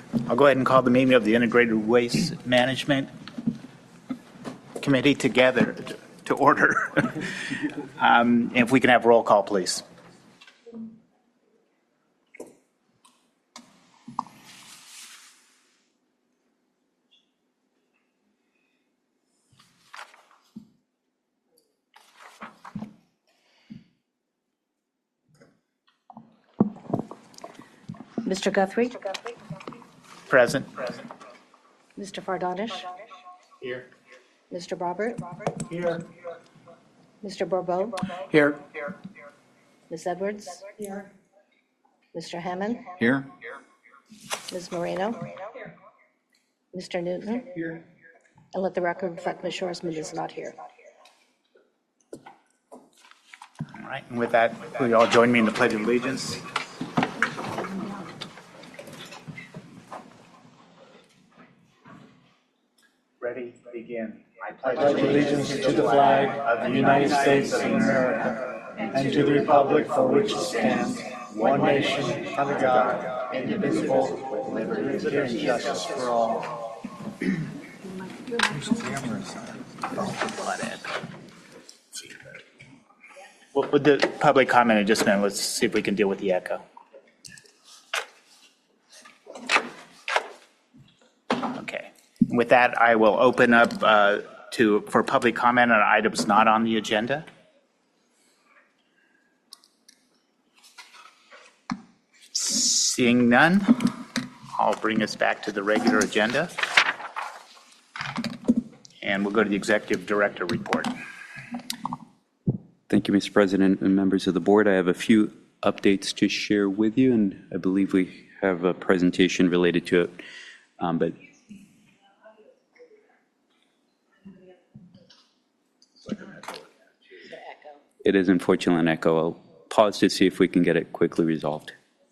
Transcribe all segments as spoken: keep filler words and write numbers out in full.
I'll go ahead and call the meeting of the Integrated Waste Management Committee together to order. um, if we can have roll call, please. Mister Guthrie? Present. Present. Mister Fardanish? Here. Mister Robert? Here. Mister Bourbeau? Here. Miz Edwards? Here. Mister Hammond? Here. Miz Moreno? Mister Newton? Here. And let the record reflect Miz Shorsman is not here. All right. And with that, will you all join me in the Pledge of Allegiance? Ready? Begin. I pledge allegiance to the flag of the United States of America and to the republic for which it stands, one nation, under God, indivisible, with liberty and justice for all. Well, with the public comment in just a minute, let's see if we can deal with the echo. Okay. With that, I will open up uh, to for public comment on items not on the agenda. Seeing none, I'll bring us back to the regular agenda. And we'll go to the Executive Director report. Thank you, Mister President and members of the board. I have a few updates to share with you, and I believe we have a presentation related to it. Um, but it is unfortunately an echo. I'll pause to see if we can get it quickly resolved.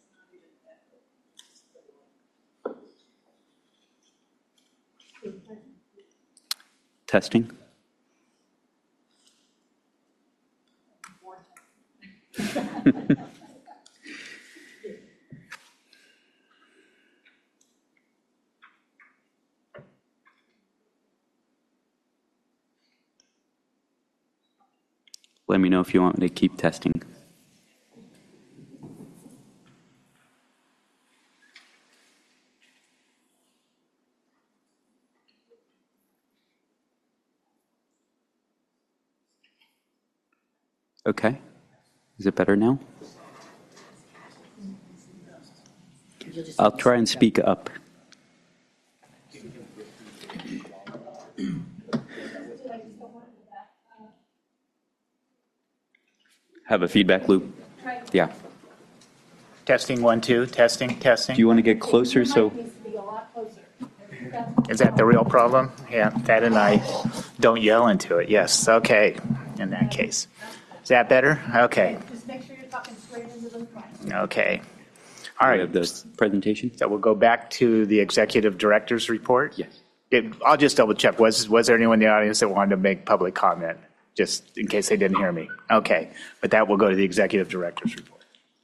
Testing. Let me know if you want me to keep testing. Okay. Is it better now? I'll try and speak up. Have a feedback loop? Yeah. Testing one, two, testing, testing. Do you want to get closer? So, is that the real problem? Yeah, Thad and I don't yell into it. Yes. Okay. In that case. Is that better? Okay. Just make sure you're talking straight into the mic. Okay. All right. We have the presentation. So we'll go back to the Executive Director's report. Yes. It, I'll just double check. Was was there anyone in the audience that wanted to make public comment? Just in case they didn't hear me. Okay. But that will go to the Executive Director's report.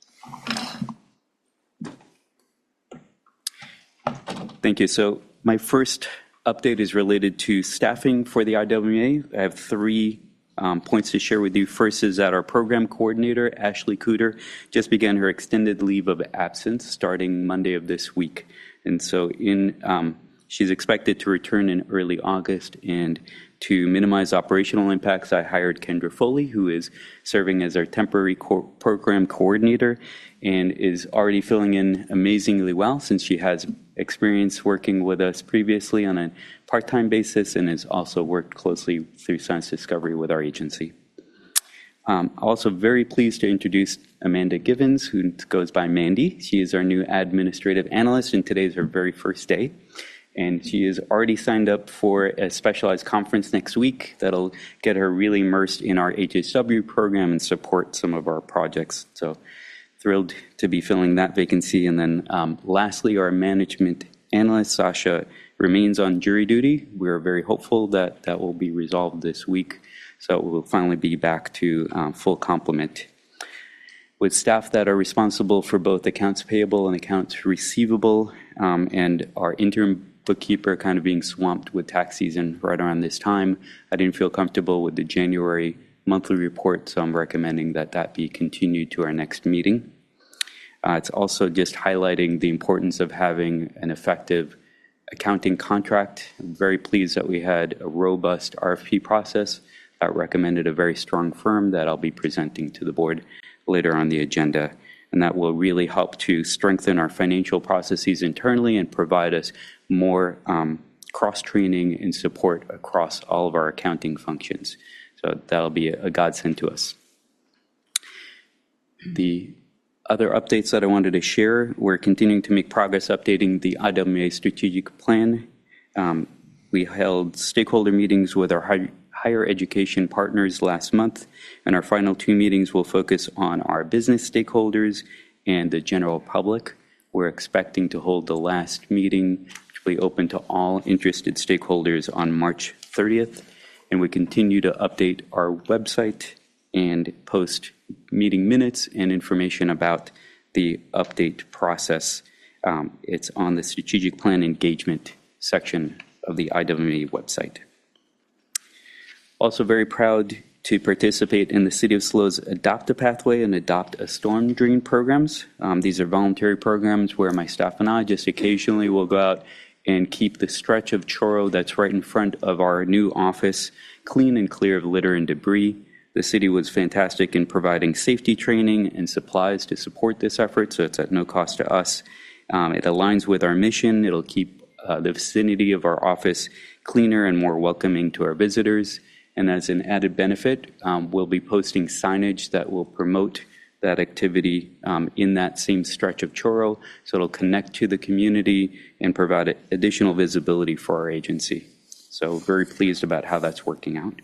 Thank you. So my first update is related to staffing for the I W A. I have three um, points to share with you. First is that our program coordinator, Ashley Cooter, just began her extended leave of absence starting Monday of this week. And so in um, she's expected to return in early August, and to minimize operational impacts, I hired Kendra Foley, who is serving as our temporary co- program coordinator and is already filling in amazingly well since she has experience working with us previously on a part-time basis and has also worked closely through science discovery with our agency. Um, also very pleased to introduce Amanda Givens, who goes by Mandy. She is our new administrative analyst, and today is her very first day. And she is already signed up for a specialized conference next week that'll get her really immersed in our H H W program and support some of our projects. So thrilled to be filling that vacancy. And then um, lastly, our management analyst, Sasha, remains on jury duty. We're very hopeful that that will be resolved this week. So we'll finally be back to um, full complement. with staff that are responsible for both accounts payable and accounts receivable, um, and our interim bookkeeper kind of being swamped with tax season right around this time. I didn't feel comfortable with the January monthly report, so I'm recommending that that be continued to our next meeting. Uh, it's also just highlighting the importance of having an effective accounting contract. I'm very pleased that we had a robust R F P process that recommended a very strong firm that I'll be presenting to the board later on the agenda. And that will really help to strengthen our financial processes internally and provide us more um, cross-training and support across all of our accounting functions. So that'll be a godsend to us. The other updates that I wanted to share, we're continuing to make progress updating the I W A strategic plan. Um, we held stakeholder meetings with our high, higher education partners last month, and our final two meetings will focus on our business stakeholders and the general public. We're expecting to hold the last meeting, which will be open to all interested stakeholders, on March thirtieth, and we continue to update our website and post meeting minutes and information about the update process. Um, it's on the strategic plan engagement section of the I W A website. Also very proud to participate in the City of SLO's Adopt a Pathway and Adopt a Storm Drain programs. Um, these are voluntary programs where my staff and I just occasionally will go out and keep the stretch of Choro that's right in front of our new office clean and clear of litter and debris. The city was fantastic in providing safety training and supplies to support this effort, so it's at no cost to us. Um, it aligns with our mission. It'll keep uh, the vicinity of our office cleaner and more welcoming to our visitors. And as an added benefit, um, we'll be posting signage that will promote that activity um, in that same stretch of Choro, so it'll connect to the community and provide additional visibility for our agency. So very pleased about how that's working out.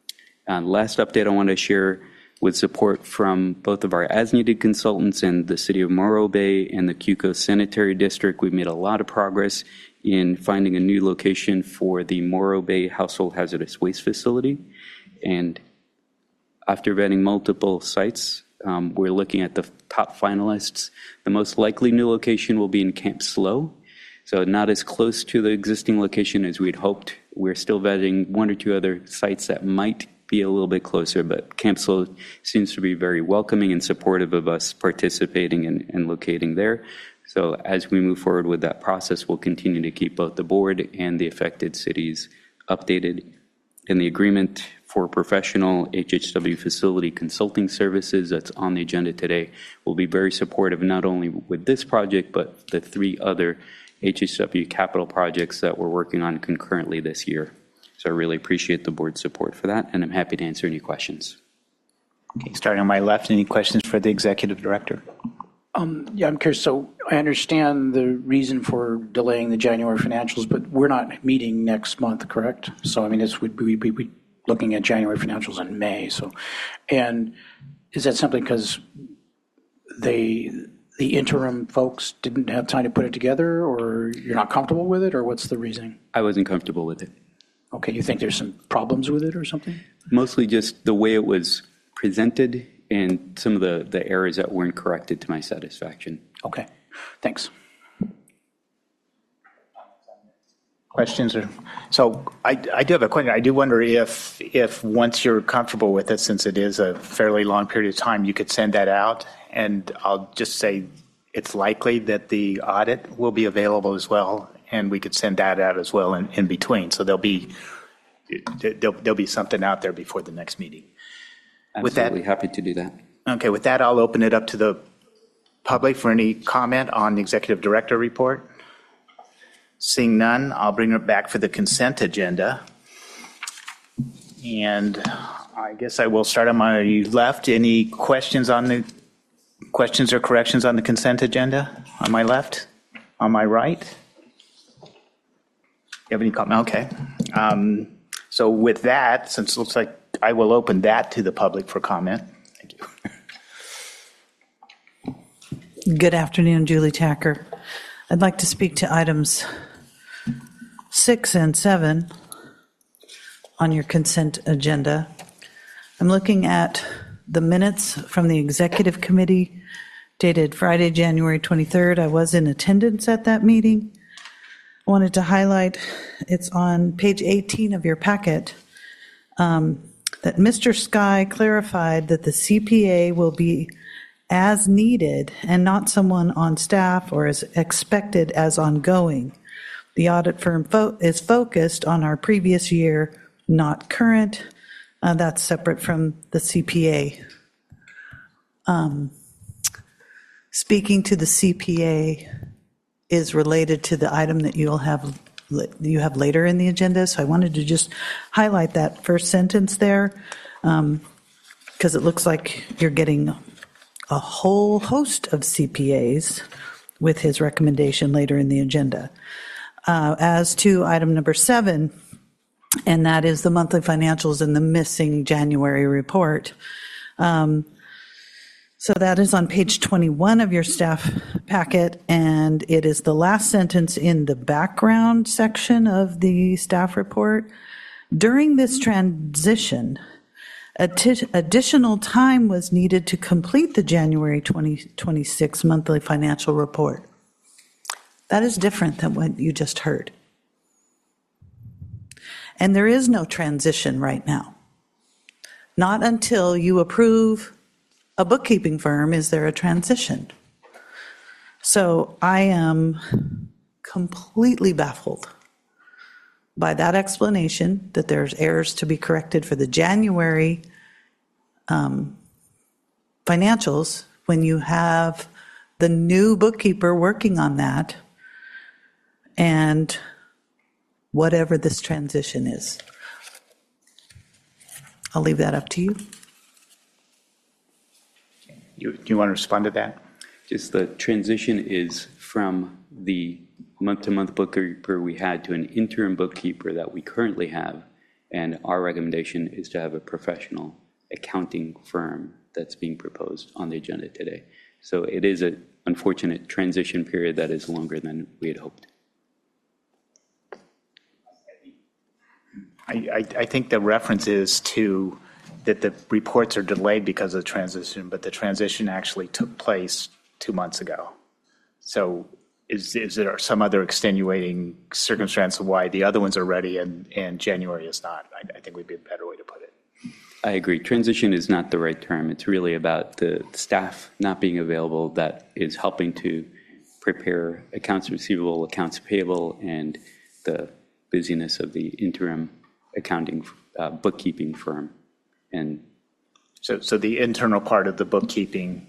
Uh, last update I want to share, with support from both of our as-needed consultants and the City of Morro Bay and the Q C O Sanitary District. We've made a lot of progress in finding a new location for the Morro Bay Household Hazardous Waste Facility. And after vetting multiple sites, um, we're looking at the top finalists. The most likely new location will be in Camp Slow, so not as close to the existing location as we'd hoped. We're still vetting one or two other sites that might be a little bit closer, but Camp Slow seems to be very welcoming and supportive of us participating and, and locating there. So as we move forward with that process, we'll continue to keep both the board and the affected cities updated. In the agreement for professional H H W facility consulting services that's on the agenda today, will be very supportive not only with this project, but the three other H H W capital projects that we're working on concurrently this year. So I really appreciate the board's support for that, and I'm happy to answer any questions. Okay, starting on my left, any questions for the executive director? Um, yeah, I'm curious. So I understand the reason for delaying the January financials, but we're not meeting next month, correct? So I mean, it's would we be looking at January financials in May? So, and is that simply because they the interim folks didn't have time to put it together, or you're not comfortable with it, or what's the reasoning? I wasn't comfortable with it. Okay, you think there's some problems with it or something? Mostly just the way it was presented and some of the, the errors that weren't corrected to my satisfaction. Okay, thanks. Questions? Or so I, I do have a question. I do wonder if if once you're comfortable with it, since it is a fairly long period of time, you could send that out. And I'll just say it's likely that the audit will be available as well, and we could send that out as well in, in between. So there'll be there'll, there'll be something out there before the next meeting. With that, Absolutely happy to do that. Okay, with that, I'll open it up to the public for any comment on the executive director report. Seeing none, I'll bring it back for the consent agenda. And I guess I will start on my left. Any questions on the questions or corrections on the consent agenda? On my left? On my right? You have any comment? Okay. Um, so with that, since it looks like I will open that to the public for comment. Thank you. Good afternoon, Julie Tacker. I'd like to speak to items six and seven on your consent agenda. I'm looking at the minutes from the executive committee dated Friday, January twenty-third. I was in attendance at that meeting. I wanted to highlight, it's on page eighteen of your packet, um, that Mister Sky clarified that the C P A will be as needed and not someone on staff or as expected as ongoing. The audit firm fo- is focused on our previous year, not current. Uh, that's separate from the C P A. Um, speaking to the C P A is related to the item that you'll have you have later in the agenda. So I wanted to just highlight that first sentence there, um, because it looks like you're getting a whole host of C P As with his recommendation later in the agenda. Uh, as to item number seven, and that is the monthly financials and the missing January report. Um, so that is on page twenty-one of your staff packet, and it is the last sentence in the background section of the staff report. During this transition, Addi- additional time was needed to complete the January twenty twenty-six monthly financial report. That is different than what you just heard. And there is no transition right now. Not until you approve a bookkeeping firm is there a transition. So I am completely baffled by that explanation that there's errors to be corrected for the January um, financials when you have the new bookkeeper working on that and whatever this transition is. I'll leave that up to you. You, do you want to respond to that? Just the transition is from the month-to-month bookkeeper we had to an interim bookkeeper that we currently have, and our recommendation is to have a professional accounting firm that's being proposed on the agenda today. So it is an unfortunate transition period that is longer than we had hoped. I, I, I think the reference is to that the reports are delayed because of the transition, but the transition actually took place two months ago. So is, is there some other extenuating circumstance of why the other ones are ready and, and January is not? I, I think would be a better way to put it. I agree. Transition is not the right term. It's really about the staff not being available that is helping to prepare accounts receivable, accounts payable, and the busyness of the interim accounting uh, bookkeeping firm. And so, so the internal part of the bookkeeping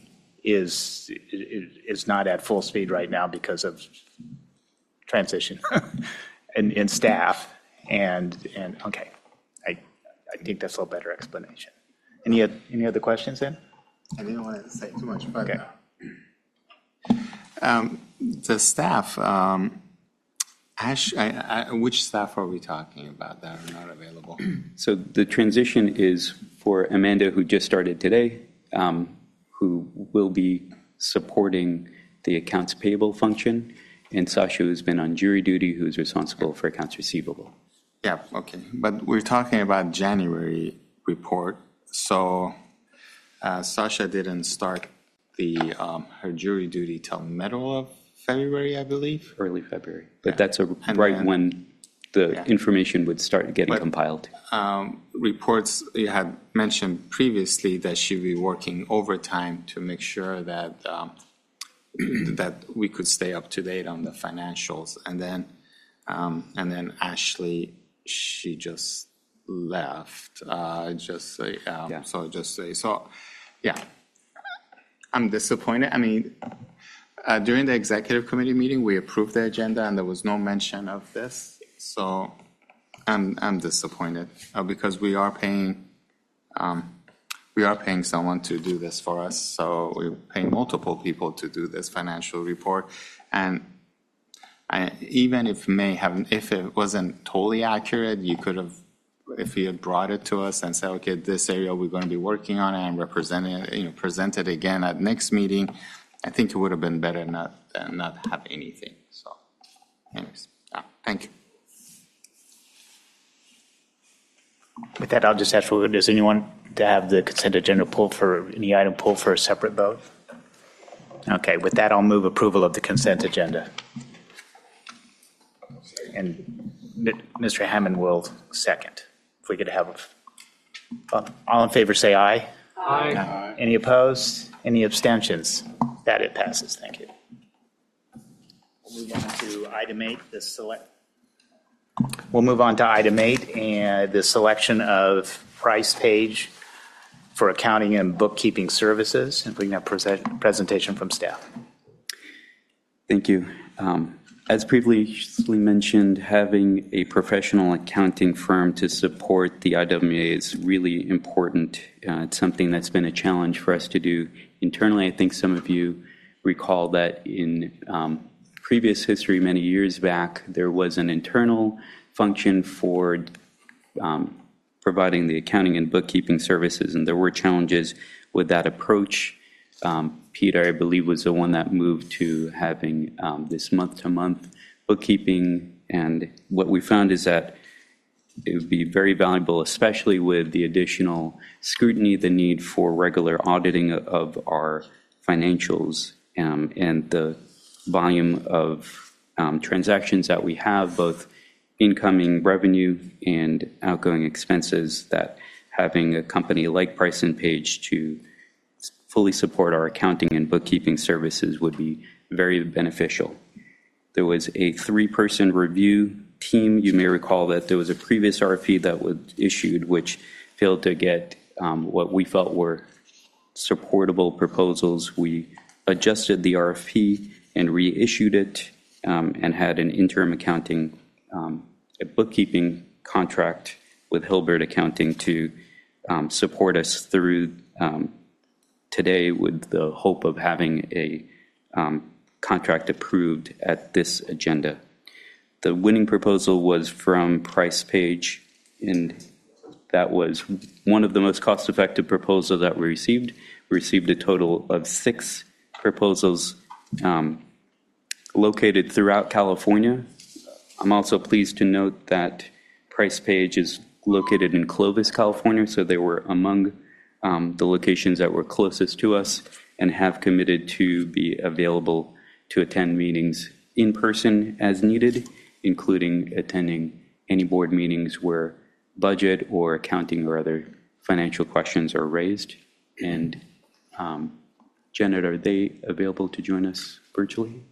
is is not at full speed right now because of transition and in staff and and okay, I I think that's a little better explanation. Any any other questions then? I didn't want to say too much, but Okay. uh, um, the staff. Um, Ash, I, I, which staff are we talking about that are not available? so the transition is for Amanda, who just started today, um, who will be supporting the accounts payable function, and Sasha, who's been on jury duty, who's responsible for accounts receivable. Yeah, okay. But we're talking about January report. So uh, Sasha didn't start the um, her jury duty till middle of February, I believe. Early February. But Yeah. that's a, And right then- when the Yeah. information would start getting But- compiled. Um, reports, you had mentioned previously that she'd be working overtime to make sure that um, that we could stay up to date on the financials. And then, um, and then Ashley, she just left. Uh, just say, um, Yeah. so just say, so, yeah. I'm disappointed. I mean, uh, during the executive committee meeting, we approved the agenda and there was no mention of this. So I'm, I'm disappointed uh, because we are paying, um, we are paying someone to do this for us. So we're paying multiple people to do this financial report. And I, even if may have, if it wasn't totally accurate, you could have, if you had brought it to us and said, okay, this area we're going to be working on and representing it, you know, present it again at next meeting, I think it would have been better not than not have anything. So, anyways, yeah, thank you. With that, I'll just ask, does anyone to have the consent agenda pulled for, any item pulled for a separate vote? Okay, with that, I'll move approval of the consent agenda. And Mister Hammond will second. If we could have, a, all in favor say aye. Aye. Aye. Any opposed? Any abstentions? That it passes. Thank you. We'll move on to item eight, the select. We'll move on to item eight and the selection of price page for accounting and bookkeeping services. If we can have present, presentation from staff. Thank you. Um, as previously mentioned, having a professional accounting firm to support the I W M A is really important. Uh, it's something that's been a challenge for us to do internally. I think some of you recall that in um, previous history, many years back, there was an internal function for um, providing the accounting and bookkeeping services, and there were challenges with that approach. Um, Peter, I believe, was the one that moved to having um, this month-to-month bookkeeping, and what we found is that it would be very valuable, especially with the additional scrutiny, the need for regular auditing of our financials, um, and the volume of um, transactions that we have, both incoming revenue and outgoing expenses, that having a company like Price and Page to fully support our accounting and bookkeeping services would be very beneficial. There was a three-person review team. You may recall that there was a previous R F P that was issued which failed to get um, what we felt were supportable proposals. We adjusted the R F P and reissued it um, and had an interim accounting um, a bookkeeping contract with Hilbert Accounting to um, support us through um, today, with the hope of having a um, contract approved at this agenda. The winning proposal was from Price Page, and that was one of the most cost-effective proposals that we received. We received a total of six proposals um, located throughout California. I'm also pleased to note that Price Page is located in Clovis, California, so they were among um, the locations that were closest to us and have committed to be available to attend meetings in person as needed, including attending any board meetings where budget or accounting or other financial questions are raised. And um, Janet, are they available to join us virtually?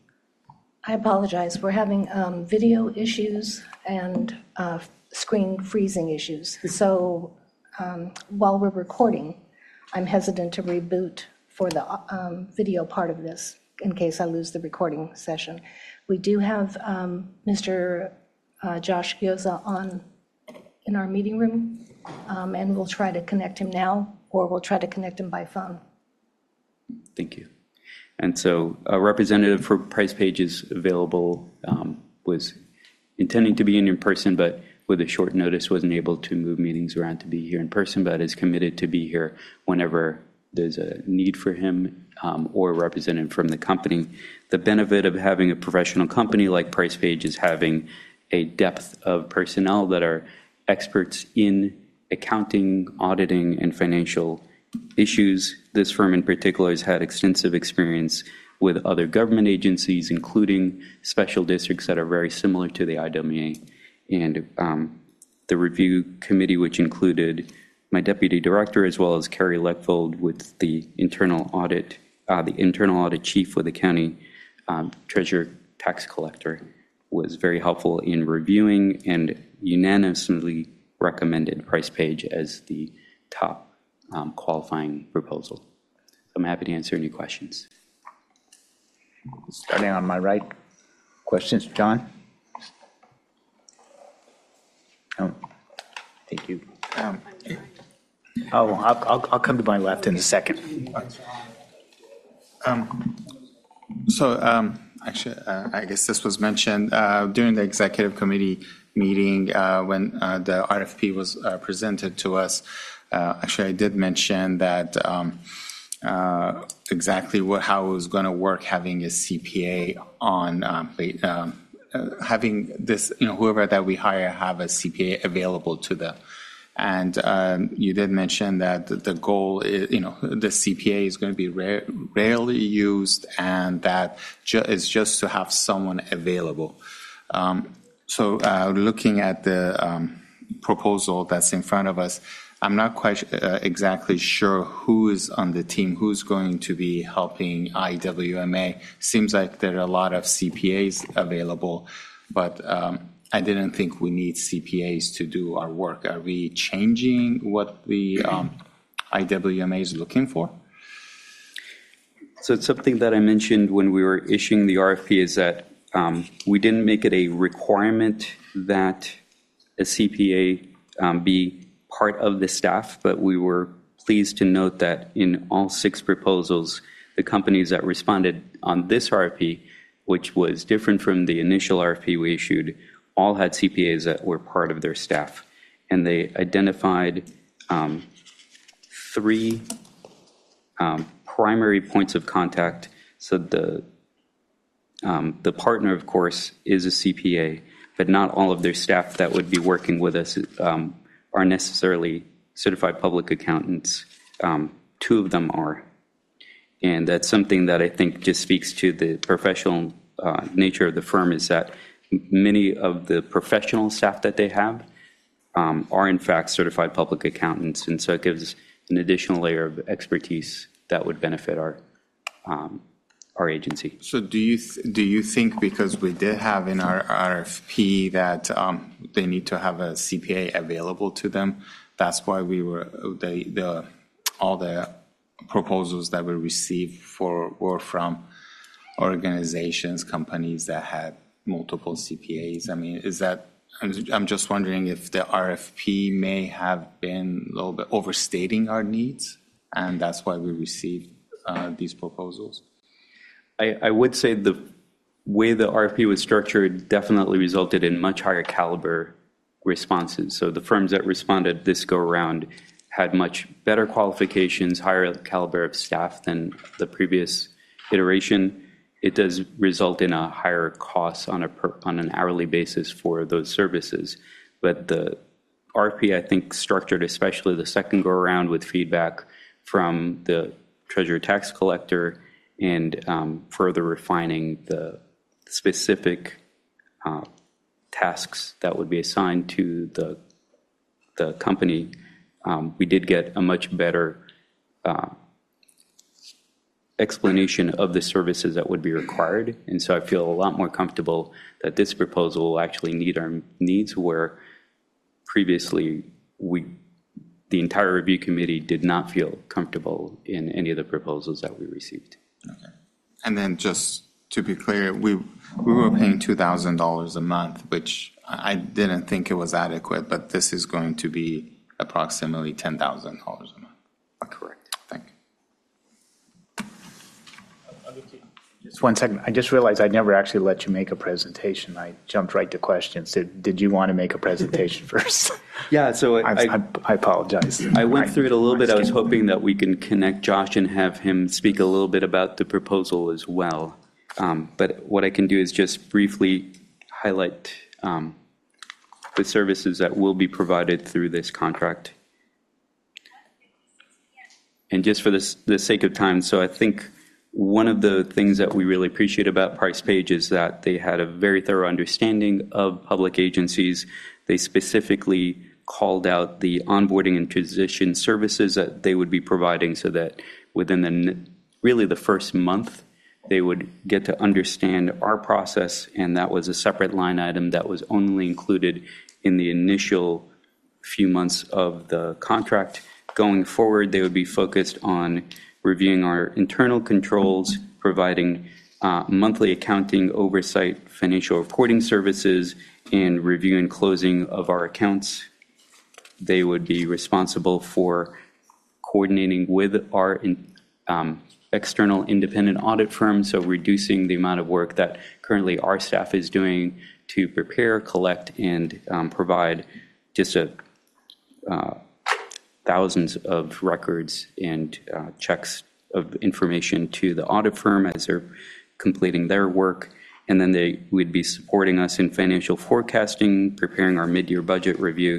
I apologize. We're having um, video issues and uh, screen freezing issues. So um, while we're recording, I'm hesitant to reboot for the um, video part of this in case I lose the recording session. We do have um, Mister Uh, Josh Gioza on in our meeting room, um, and we'll try to connect him now, or we'll try to connect him by phone. Thank you. And so a representative for Price Page is available, um, was intending to be in in person, but with a short notice wasn't able to move meetings around to be here in person, but is committed to be here whenever there's a need for him um, or a representative from the company. The benefit of having a professional company like Price Page is having a depth of personnel that are experts in accounting, auditing, and financial issues. This firm in particular has had extensive experience with other government agencies, including special districts that are very similar to the I W M A. And um, the review committee, which included my deputy director as well as Carrie Leckvold with the internal audit, uh, the internal audit chief with the county um, treasurer tax collector, was very helpful in reviewing and unanimously recommended Price Page as the top um, qualifying proposal. I'm happy to answer any questions. Starting on my right, questions, John? Oh, thank you. Um, oh, I'll, I'll, I'll come to my left in a second. Um, so, um, actually, uh, I guess this was mentioned uh, during the executive committee meeting uh, when uh, the R F P was uh, presented to us. Uh, actually, I did mention that um, uh, exactly what, how it was going to work having a C P A on, um, um, uh, having this, you know, whoever that we hire have a C P A available to the And um, you did mention that the, the goal is, you know, the C P A is going to be rare, rarely used, and that ju- is just to have someone available. Um, so uh, looking at the um, proposal that's in front of us, I'm not quite uh, exactly sure who is on the team, who's going to be helping I W M A. Seems like there are a lot of C P As available, but um, I didn't think we need C P As to do our work. Are we changing what the um, I W M A is looking for? So it's something that I mentioned when we were issuing the R F P is that um, we didn't make it a requirement that a C P A um, be part of the staff, but we were pleased to note that in all six proposals, the companies that responded on this R F P, which was different from the initial R F P we issued, all had C P As that were part of their staff. And they identified um, three um, primary points of contact. So the, um, the partner, of course, is a C P A, but not all of their staff that would be working with us um, are necessarily certified public accountants. Um, two of them are. And that's something that I think just speaks to the professional uh, nature of the firm, is that many of the professional staff that they have um, are in fact certified public accountants. And so it gives an additional layer of expertise that would benefit our um, our agency. So do you th- do you think, because we did have in our R F P that um, they need to have a C P A available to them, that's why we were the the all the proposals that we received for were from organizations, companies that had multiple C P As? I mean, is that, I'm, I'm just wondering if the R F P may have been a little bit overstating our needs, and that's why we received uh, these proposals. I, I would say the way the R F P was structured definitely resulted in much higher caliber responses. So the firms that responded this go around had much better qualifications, higher caliber of staff than the previous iteration. It does result in a higher cost on a per, on an hourly basis for those services. But the R F P, I think, structured especially the second go around with feedback from the Treasurer Tax Collector and um, further refining the specific uh, tasks that would be assigned to the the company. Um, we did get a much better uh, explanation of the services that would be required. And so I feel a lot more comfortable that this proposal will actually meet our needs, where previously we, the entire review committee did not feel comfortable in any of the proposals that we received. Okay. And then just to be clear, we we were paying two thousand dollars a month, which I didn't think it was adequate, but this is going to be approximately ten thousand dollars a month. Correct. Thank you. Just one second. I just realized I never actually let you make a presentation. I jumped right to questions. Did, did you want to make a presentation first? Yeah, so I, I, I, I apologize. I went through it a little bit. I was hoping that we can connect Josh and have him speak a little bit about the proposal as well. Um, but what I can do is just briefly highlight um, the services that will be provided through this contract. And just for this, the sake of time, so I think one of the things that we really appreciate about Price Page is that they had a very thorough understanding of public agencies. They specifically called out the onboarding and transition services that they would be providing, so that within the really the first month, they would get to understand our process, and that was a separate line item that was only included in the initial few months of the contract. Going forward, they would be focused on reviewing our internal controls, providing uh, monthly accounting oversight, financial reporting services, and review and closing of our accounts. They would be responsible for coordinating with our in, um, external independent audit firm, so reducing the amount of work that currently our staff is doing to prepare, collect, and um, provide just a uh, thousands of records and uh, checks of information to the audit firm as they're completing their work. And then they would be supporting us in financial forecasting, preparing our mid-year budget review,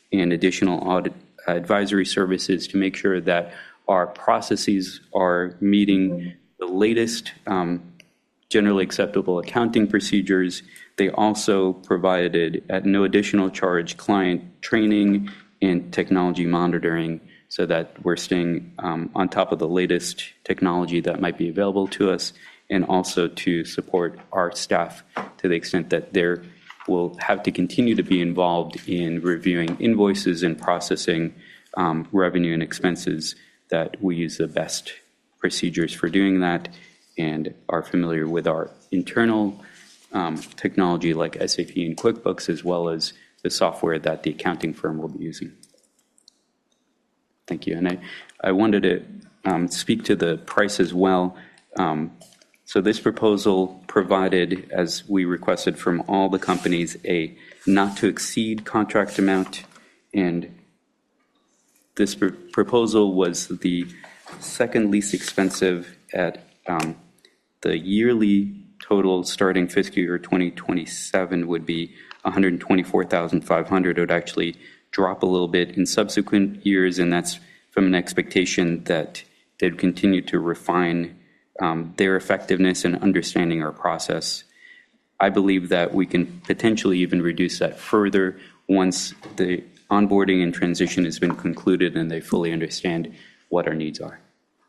and additional audit advisory services to make sure that our processes are meeting the latest um, generally acceptable accounting procedures. They also provided, at no additional charge, client training and technology monitoring so that we're staying um, on top of the latest technology that might be available to us, and also to support our staff to the extent that they will have to continue to be involved in reviewing invoices and processing um, revenue and expenses, that we use the best procedures for doing that and are familiar with our internal um, technology like S A P and QuickBooks, as well as the software that the accounting firm will be using. Thank you. And I, I wanted to um, speak to the price as well. Um, so this proposal provided, as we requested from all the companies, a not to exceed contract amount. And this pr- proposal was the second least expensive at um, the yearly total starting fiscal year twenty twenty-seven would be one hundred twenty-four thousand five hundred dollars. It would actually drop a little bit in subsequent years, and that's from an expectation that they'd continue to refine um, their effectiveness in understanding our process. I believe that we can potentially even reduce that further once the onboarding and transition has been concluded and they fully understand what our needs are.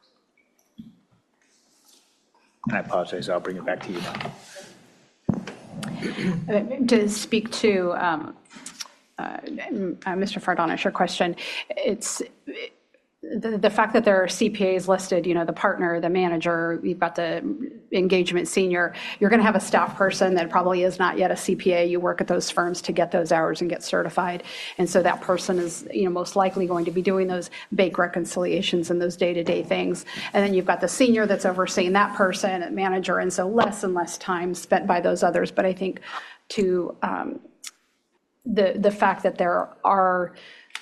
And I apologize, I'll bring it back to you now. To speak to um, uh, uh, Mister Fardanish, your question, it's the, the fact that there are C P As listed, you know, the partner, the manager, you've got the engagement senior, you're going to have a staff person that probably is not yet a C P A. You work at those firms to get those hours and get certified. And so that person is, you know, most likely going to be doing those bank reconciliations and those day-to-day things. And then you've got the senior that's overseeing that person, a manager, and so less and less time spent by those others. But I think to um, the the fact that there are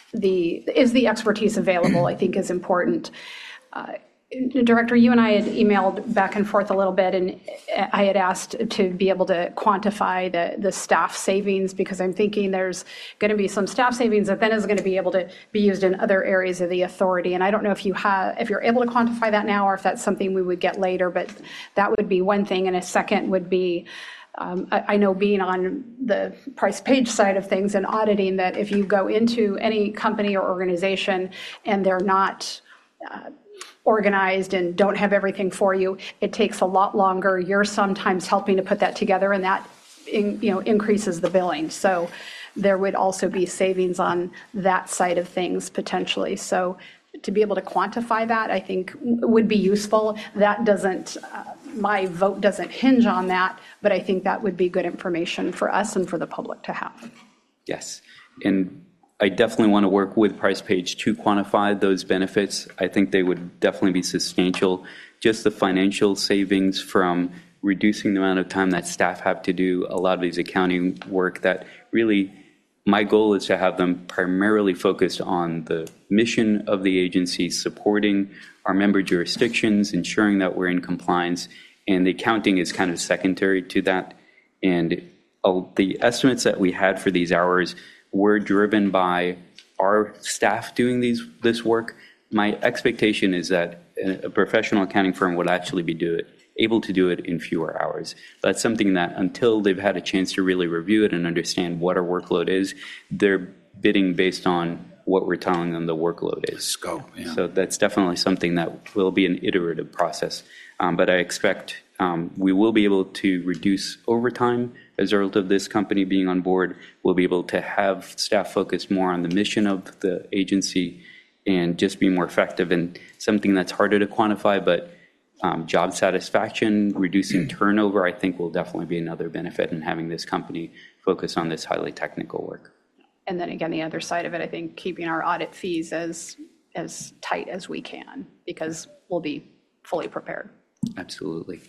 the is the expertise available, I think, is important. Uh, Director, you and I had emailed back and forth a little bit, and I had asked to be able to quantify the, the staff savings, because I'm thinking there's going to be some staff savings that then is going to be able to be used in other areas of the authority. And I don't know if you have, if you're able to quantify that now, or if that's something we would get later, but that would be one thing. And a second would be, Um, I, I know, being on the price page side of things and auditing, that if you go into any company or organization and they're not uh, organized and don't have everything for you, it takes a lot longer. You're sometimes helping to put that together, and that in, you know increases the billing. So there would also be savings on that side of things potentially. So to be able to quantify that, I think, would be useful. That doesn't, uh, my vote doesn't hinge on that, but I think that would be good information for us and for the public to have. Yes, and I definitely want to work with PricePage to quantify those benefits. I think they would definitely be substantial. Just the financial savings from reducing the amount of time that staff have to do a lot of these accounting work, that really, my goal is to have them primarily focused on the mission of the agency, supporting our member jurisdictions, ensuring that we're in compliance, and the accounting is kind of secondary to that. And uh, the estimates that we had for these hours were driven by our staff doing these this work. My expectation is that a professional accounting firm would actually be do it, able to do it in fewer hours. That's something that, until they've had a chance to really review it and understand what our workload is, they're bidding based on what we're telling them the workload is. Scope, yeah. So that's definitely something that will be an iterative process. Um, but I expect um, we will be able to reduce overtime as a result of this company being on board. We'll be able to have staff focus more on the mission of the agency and just be more effective. And something that's harder to quantify, but um, job satisfaction, reducing turnover, I think will definitely be another benefit in having this company focus on this highly technical work. And then again, the other side of it, I think keeping our audit fees as as tight as we can, because we'll be fully prepared. Absolutely.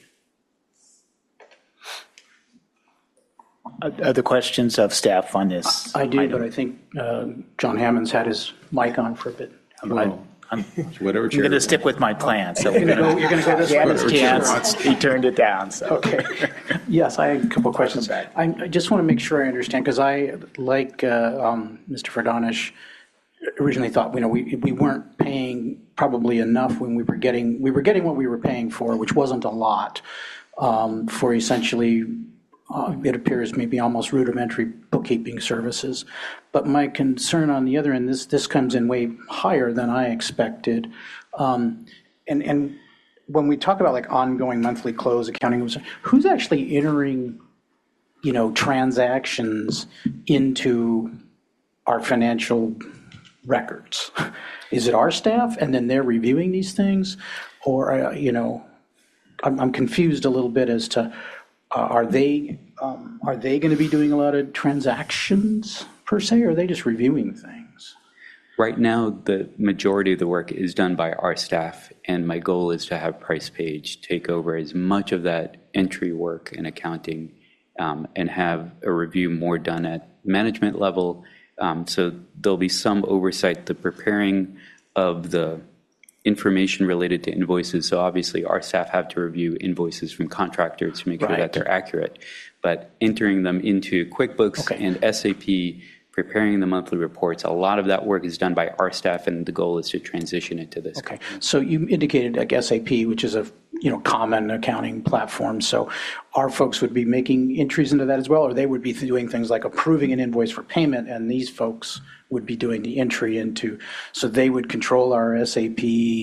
Other questions of staff on this? I do, but I think uh, John Hammond's had his mic on for a bit. I'm, I'm, Whatever I'm chair. going to stick with my plan. So You're going to go, you're going to go this he had way? his chance, he turned it down. So. Okay. Yes, I have a couple of questions. I I just want to make sure I understand, because I, like uh, um, Mister Ferdonish, originally thought, you know, we we weren't paying probably enough when we were getting, we were getting what we were paying for, which wasn't a lot, um, for essentially, uh, it appears maybe almost rudimentary bookkeeping services. But my concern on the other end, this this comes in way higher than I expected. Um, and and when we talk about like ongoing monthly close accounting, who's actually entering, you know, transactions into our financial records? Is it our staff and then they're reviewing these things? Or, uh, you know, I'm, I'm confused a little bit as to, uh, are they, um, are they going to be doing a lot of transactions per se, or are they just reviewing things? Right now, the majority of the work is done by our staff, and my goal is to have PricePage take over as much of that entry work and accounting, um, and have a review more done at management level. Um, so there'll be some oversight, the preparing of the information related to invoices. So obviously, our staff have to review invoices from contractors to make sure Right. that they're accurate. But entering them into QuickBooks Okay. and S A P, preparing the monthly reports, a lot of that work is done by our staff, and the goal is to transition it to this. Okay, so you indicated like S A P, which is a, you know, common accounting platform. So our folks would be making entries into that as well, or they would be doing things like approving an invoice for payment, and these folks would be doing the entry into, so they would control our S A P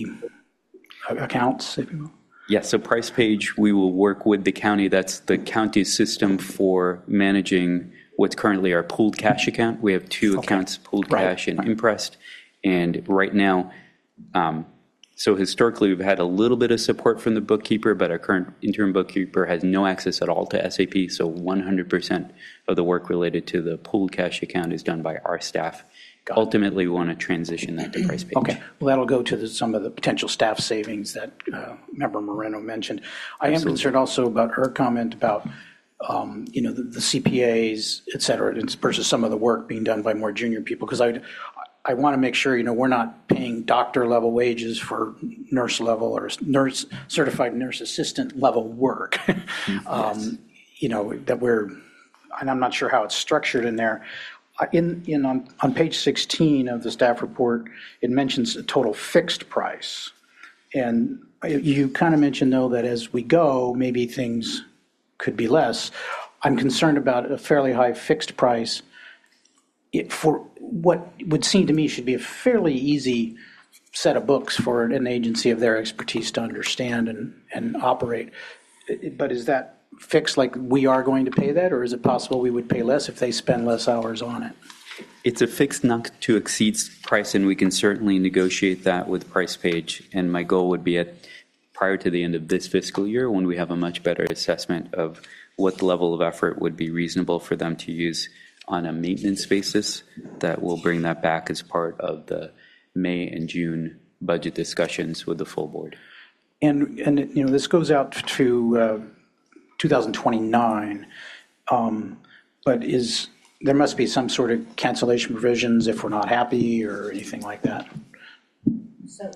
accounts, if you will? Yes, so PricePage, we will work with the county. That's the county's system for managing what's currently our pooled cash account. We have two Okay. accounts, pooled Right. cash and Imprest. And right now, um, so historically, we've had a little bit of support from the bookkeeper, but our current interim bookkeeper has no access at all to S A P. So one hundred percent of the work related to the pooled cash account is done by our staff. Got it. Ultimately, we want to transition that to PricePage. Okay, well, that'll go to the, some of the potential staff savings that uh, Member Moreno mentioned. I am Absolutely. concerned also about her comment about, um, you know, the, the C P As, et cetera, versus some of the work being done by more junior people, because I, I want to make sure, you know, we're not paying doctor level wages for nurse level or nurse, certified nurse assistant level work. um, you know, that we're, and I'm not sure how it's structured in there. In, in on, on page sixteen of the staff report, it mentions a total fixed price. And you kind of mentioned, though, that as we go, maybe things could be less. I'm concerned about a fairly high fixed price it, for what would seem to me should be a fairly easy set of books for an agency of their expertise to understand and, and operate. But is that fixed, like we are going to pay that, or is it possible we would pay less if they spend less hours on it? It's a fixed not to exceed price, and we can certainly negotiate that with PricePage. And my goal would be at prior to the end of this fiscal year, when we have a much better assessment of what level of effort would be reasonable for them to use on a maintenance basis, that we'll bring that back as part of the May and June budget discussions with the full board. And, and you know, this goes out to uh, two thousand twenty-nine, um, but is, there must be some sort of cancellation provisions if we're not happy or anything like that. So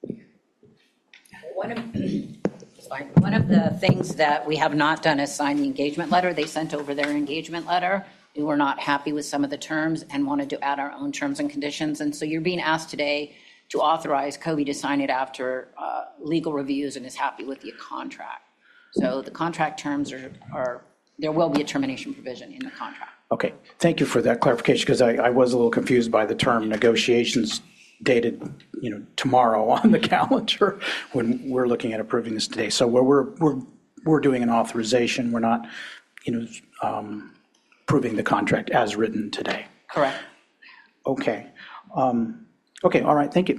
one of, sorry, one of the things that we have not done is sign the engagement letter. They sent over their engagement letter. We were not happy with some of the terms and wanted to add our own terms and conditions. And so you're being asked today to authorize Kobe to sign it after uh, legal reviews and is happy with the contract. So the contract terms are, are, there will be a termination provision in the contract. Okay, thank you for that clarification, because I, I was a little confused by the term negotiations dated, you know, tomorrow on the calendar when we're looking at approving this today. So we're, we're, we're, we're doing an authorization. We're not, you know, um, approving the contract as written today. Correct. Okay. Um, okay, all right, thank you.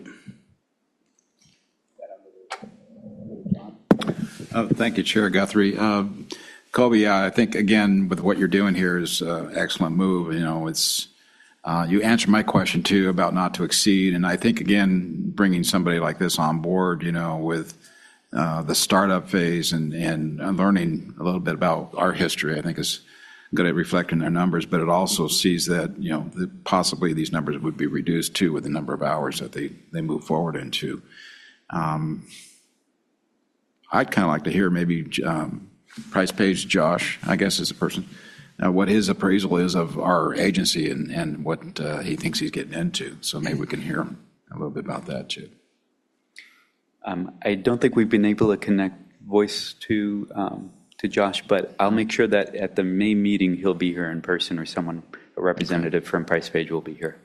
Uh, thank you, Chair Guthrie. Uh, Kobe, uh, I think, again, with what you're doing here is an excellent move. You know, it's, uh, you answered my question, too, about not to exceed. And I think, again, bringing somebody like this on board, you know, with uh, the startup phase and, and learning a little bit about our history, I think is good at reflecting their numbers, but it also sees that, you know, that possibly these numbers would be reduced, too, with the number of hours that they, they move forward into. Um, I'd kind of like to hear maybe um, Price Page Josh, I guess is the person, uh, what his appraisal is of our agency and, and what uh, he thinks he's getting into. So maybe we can hear him a little bit about that too. Um, I don't think we've been able to connect voice to um, to Josh, but I'll make sure that at the May meeting he'll be here in person, or someone, a representative from Price Page will be here.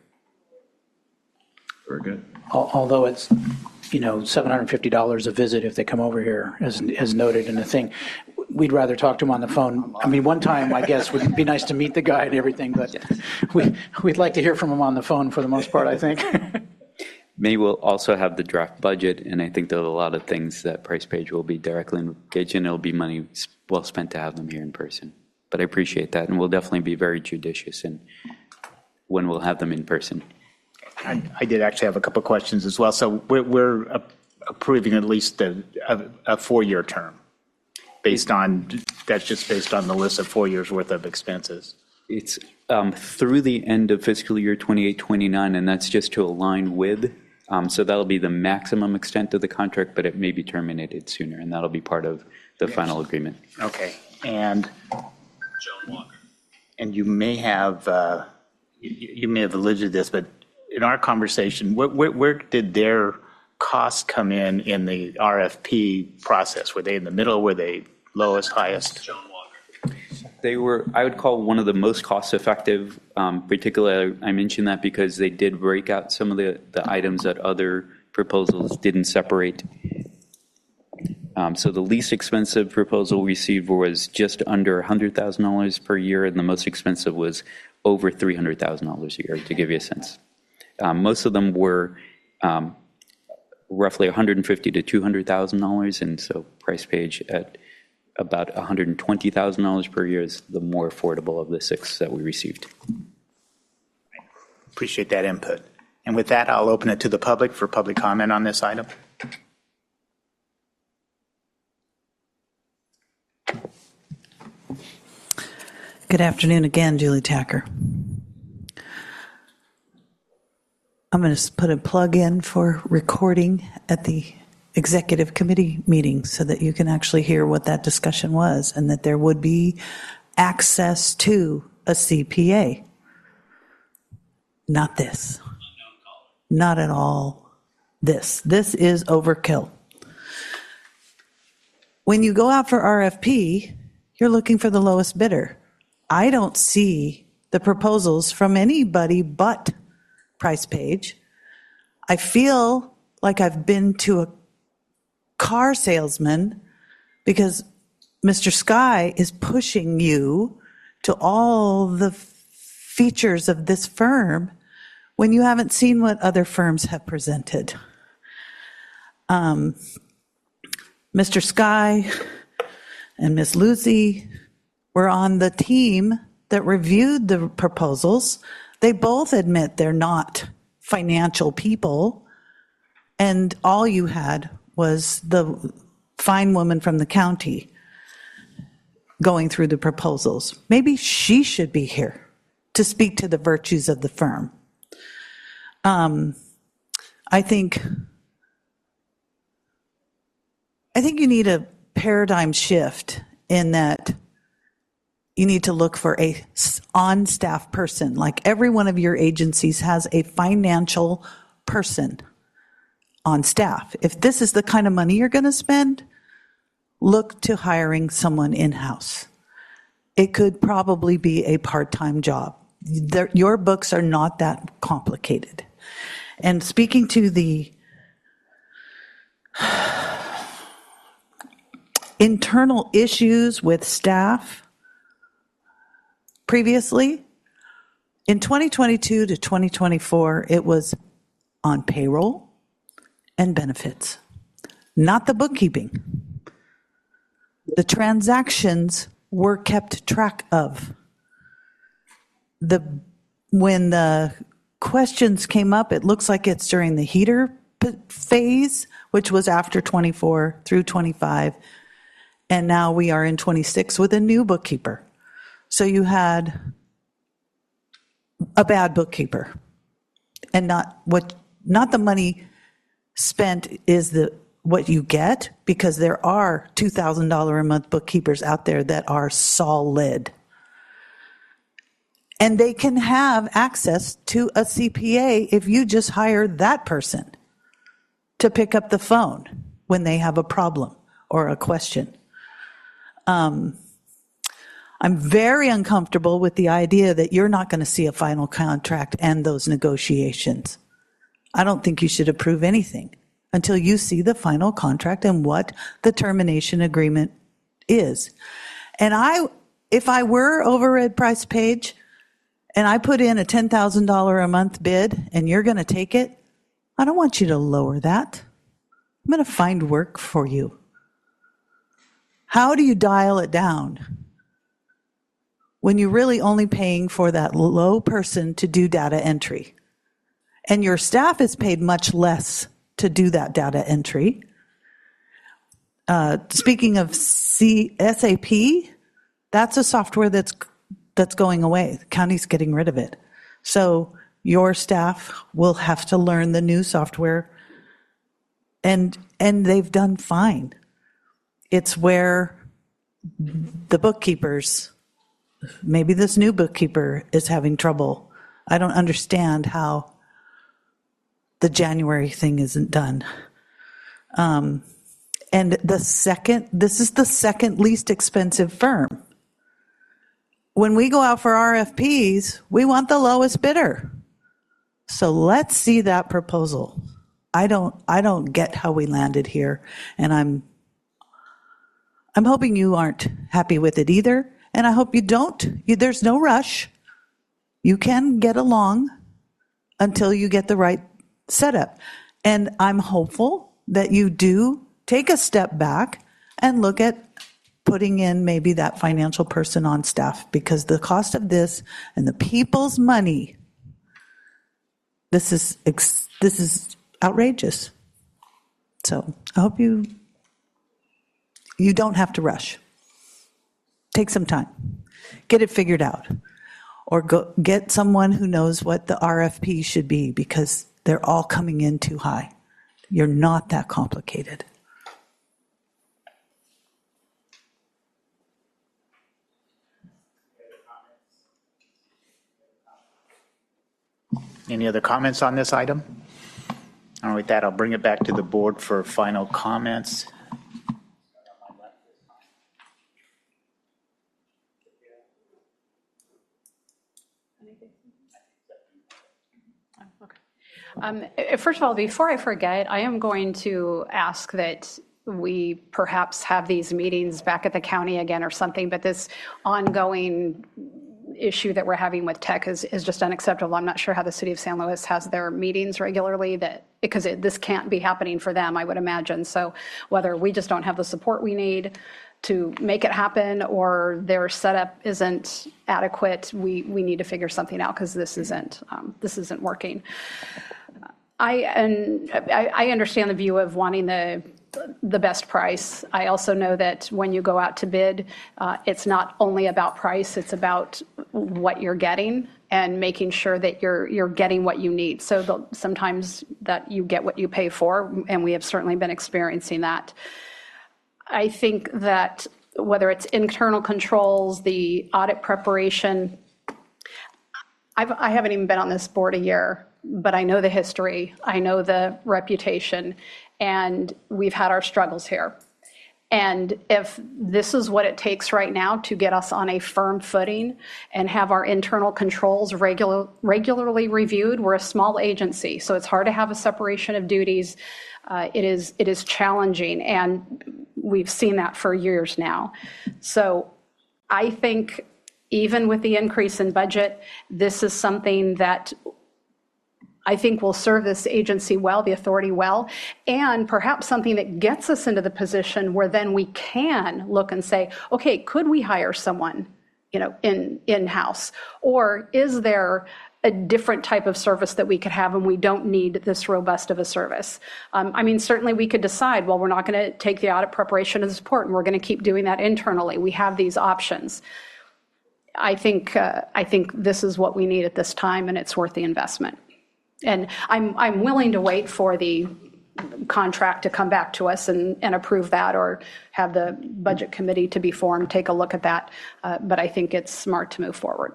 Very good. Al- Although it's, you know, seven hundred fifty dollars a visit if they come over here, as, as noted in the thing. We'd rather talk to him on the phone. I mean, one time, I guess, would be nice to meet the guy and everything, but we, we'd like to hear from him on the phone for the most part, I think. May will also have the draft budget, and I think there are a lot of things that Price Page will be directly engaged in. It'll be money well spent to have them here in person. But I appreciate that, and we'll definitely be very judicious in when we'll have them in person. I, I did actually have a couple of questions as well. So we're, we're approving at least a, a, a four-year term based on, that's just based on the list of four years worth of expenses. It's um, through the end of fiscal year twenty-eight twenty-nine, and that's just to align with. Um, so that'll be the maximum extent of the contract, but it may be terminated sooner, and that'll be part of the yes. final agreement. Okay. And Joan Walker. And you may have, uh, you, you may have alluded to this, but in our conversation, where, where, where did their costs come in in the R F P process? Were they in the middle? Were they lowest, highest? Joan Walker. They were, I would call, one of the most cost-effective. Um, particularly, I mentioned that because they did break out some of the, the items that other proposals didn't separate. Um, so the least expensive proposal we received was just under one hundred thousand dollars per year, and the most expensive was over three hundred thousand dollars a year, to give you a sense. Um, most of them were um, roughly one hundred fifty thousand to two hundred thousand dollars, and so Price Page at about one hundred twenty thousand dollars per year is the more affordable of the six that we received. Appreciate that input. And with that, I'll open it to the public for public comment on this item. Good afternoon again, Julie Tacker. I'm going to put a plug in for recording at the executive committee meeting so that you can actually hear what that discussion was and that there would be access to a C P A. Not this. Not at all this. This is overkill. When you go out for R F P, you're looking for the lowest bidder. I don't see the proposals from anybody but Price Page. I feel like I've been to a car salesman because Mister Sky is pushing you to all the features of this firm when you haven't seen what other firms have presented. Um, Mister Sky and Miz Lucy were on the team that reviewed the proposals. They both admit they're not financial people, and all you had was the fine woman from the county going through the proposals. Maybe she should be here to speak to the virtues of the firm. Um, I think, I think you need a paradigm shift in that you need to look for a on-staff person. Like every one of your agencies has a financial person on staff. If this is the kind of money you're going to spend, look to hiring someone in-house. It could probably be a part-time job. There, your books are not that complicated. And speaking to the internal issues with staff, previously, in twenty twenty-two to twenty twenty-four, it was on payroll and benefits, not the bookkeeping. The transactions were kept track of. The when the questions came up, it looks like it's during the heater phase, which was after twenty-four through twenty-five, and now we are in twenty-six with a new bookkeeper. So you had a bad bookkeeper, and not what not the money spent is the what you get, because there are two thousand dollars a month bookkeepers out there that are solid. And they can have access to a C P A if you just hire that person to pick up the phone when they have a problem or a question. Um, I'm very uncomfortable with the idea that you're not going to see a final contract and those negotiations. I don't think you should approve anything until you see the final contract and what the termination agreement is. And I, if I were Overhead Price Page and I put in a ten thousand dollars a month bid and you're going to take it, I don't want you to lower that. I'm going to find work for you. How do you dial it down when you're really only paying for that low person to do data entry? And your staff is paid much less to do that data entry. Uh, speaking of C, S A P, that's a software that's that's going away. The county's getting rid of it. So your staff will have to learn the new software, and and they've done fine. It's where the bookkeepers, maybe this new bookkeeper is having trouble. I don't understand how the January thing isn't done. Um, and the second, this is the second least expensive firm. When we go out for R F Ps, we want the lowest bidder. So let's see that proposal. I don't, I don't get how we landed here, and I'm, I'm hoping you aren't happy with it either. And I hope you don't. You, there's no rush. You can get along until you get the right setup. And I'm hopeful that you do take a step back and look at putting in maybe that financial person on staff, because the cost of this and the people's money, this is this is outrageous. So I hope you you don't have to rush. Take some time. Get it figured out. Or go get someone who knows what the R F P should be, because they're all coming in too high. You're not that complicated. Any other comments on this item? And with that, I'll bring it back to the board for final comments. Um, first of all, before I forget, I am going to ask that we perhaps have these meetings back at the county again or something, but this ongoing issue that we're having with tech is, is just unacceptable. I'm not sure how the city of San Luis has their meetings regularly, that because it, this can't be happening for them, I would imagine. So whether we just don't have the support we need to make it happen, or their setup isn't adequate, we, we need to figure something out, because this isn't, um, this isn't working. I, and I, I understand the view of wanting the the best price. I also know that when you go out to bid, uh, it's not only about price, it's about what you're getting and making sure that you're you're getting what you need. So the, sometimes that you get what you pay for, and we have certainly been experiencing that. I think that whether it's internal controls, the audit preparation, I've, I haven't even been on this board a year, but I know the history, I know the reputation, and we've had our struggles here. And if this is what it takes right now to get us on a firm footing and have our internal controls regular, regularly reviewed, we're a small agency, so it's hard to have a separation of duties. Uh, it is it is challenging, and we've seen that for years now. So I think even with the increase in budget, this is something that I think will serve this agency well, the authority well, and perhaps something that gets us into the position where then we can look and say, okay, could we hire someone, you know, in in-house? Or is there a different type of service that we could have and we don't need this robust of a service? Um, I mean, certainly we could decide, well, we're not going to take the audit preparation and support, and we're going to keep doing that internally. We have these options. I think uh, I think this is what we need at this time, and it's worth the investment. And I'm I'm willing to wait for the contract to come back to us and, and approve that, or have the budget committee to be formed, take a look at that. Uh, But I think it's smart to move forward.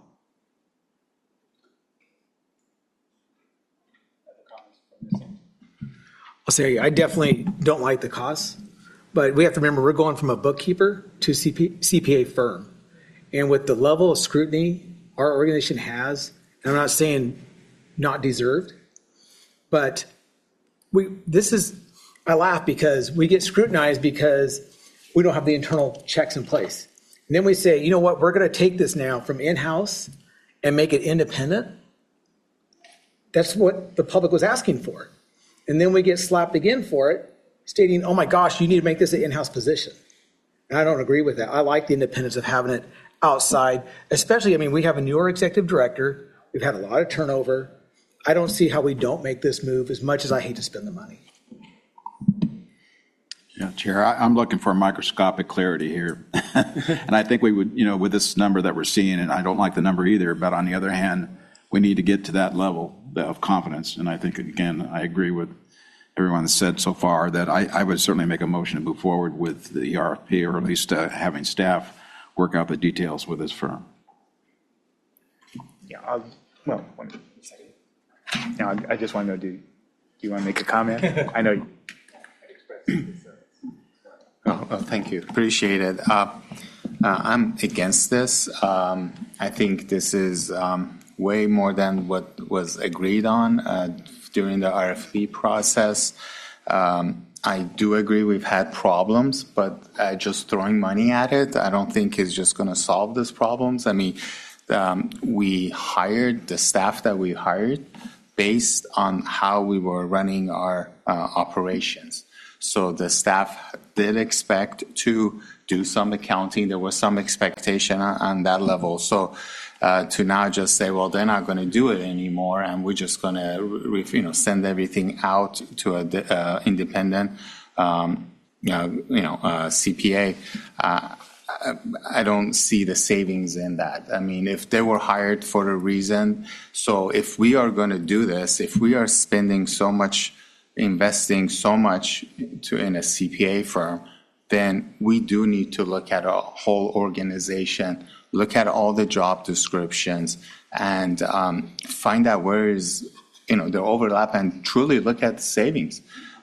I'll say I definitely don't like the costs, but we have to remember we're going from a bookkeeper to C P, C P A firm. And with the level of scrutiny our organization has, and I'm not saying not deserved, but we this is, I laugh because we get scrutinized because we don't have the internal checks in place. And then we say, you know what, we're going to take this now from in-house and make it independent. That's what the public was asking for. And then we get slapped again for it, stating, oh my gosh, you need to make this an in-house position. And I don't agree with that. I like the independence of having it outside, especially, I mean, we have a newer executive director. We've had a lot of turnover. I don't see how we don't make this move, as much as I hate to spend the money. Yeah, Chair, I, I'm looking for microscopic clarity here. And I think we would, you know, with this number that we're seeing, and I don't like the number either, but on the other hand, we need to get to that level of confidence. And I think, again, I agree with everyone that's said so far that I, I would certainly make a motion to move forward with the E R F P, or at least uh, having staff work out the details with this firm. Yeah, I'll, well, one second. Now, I just want to know, do, do you want to make a comment? I know you. Oh, oh, thank you. Appreciate it. Uh, uh, I'm against this. Um, I think this is um, way more than what was agreed on uh, during the R F P process. Um, I do agree we've had problems, but uh, just throwing money at it, I don't think is just going to solve these problems. I mean, um, we hired the staff that we hired based on how we were running our uh, operations. So the staff did expect to do some accounting. There was some expectation on, on that level. So uh, to now just say, well, they're not going to do it anymore, and we're just going to, you know, send everything out to a uh, independent, um, you know, you know uh, C P A. Uh, I don't see the savings in that. I mean, if they were hired for a reason, so if we are going to do this, if we are spending so much, investing so much to in a C P A firm, then we do need to look at a whole organization, look at all the job descriptions, and um, find out where is, you know, the overlap, and truly look at savings.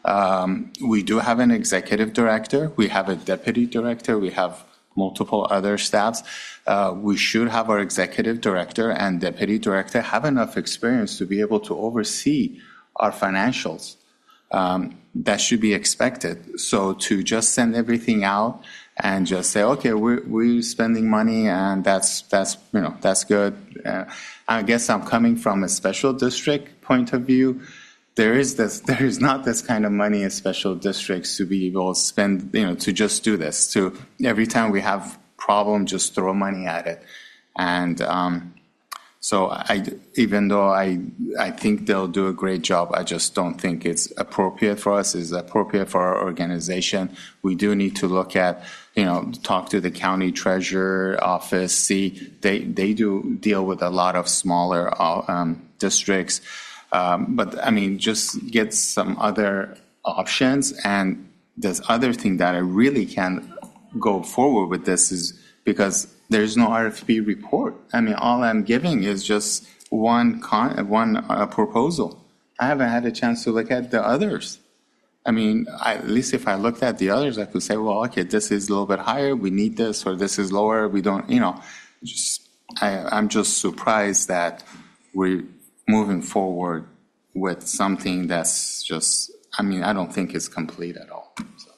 Um, we do have an executive director, we have a deputy director, we have multiple other staffs. Uh, we should have our executive director and deputy director have enough experience to be able to oversee our financials. Um, that should be expected. So to just send everything out and just say, okay, we're, we're spending money and that's, that's, you know, that's good. Uh, I guess I'm coming from a special district point of view. There is this, there is not this kind of money in special districts to be able to spend, you know, to just do this, to every time we have problem, just throw money at it. And, um, So I, even though I, I think they'll do a great job, I just don't think it's appropriate for us, it's appropriate for our organization. We do need to look at, you know, talk to the county treasurer office, see, they, they do deal with a lot of smaller um, districts. Um, but I mean, just get some other options. And this other thing that I really can't go forward with this is because there's no R F P report. I mean, all I'm giving is just one con, one uh, proposal. I haven't had a chance to look at the others. I mean, I, at least if I looked at the others, I could say, well, okay, this is a little bit higher. We need this, or this is lower. We don't, you know, just, I, I'm just surprised that we're moving forward with something that's just, I mean, I don't think it's complete at all. So.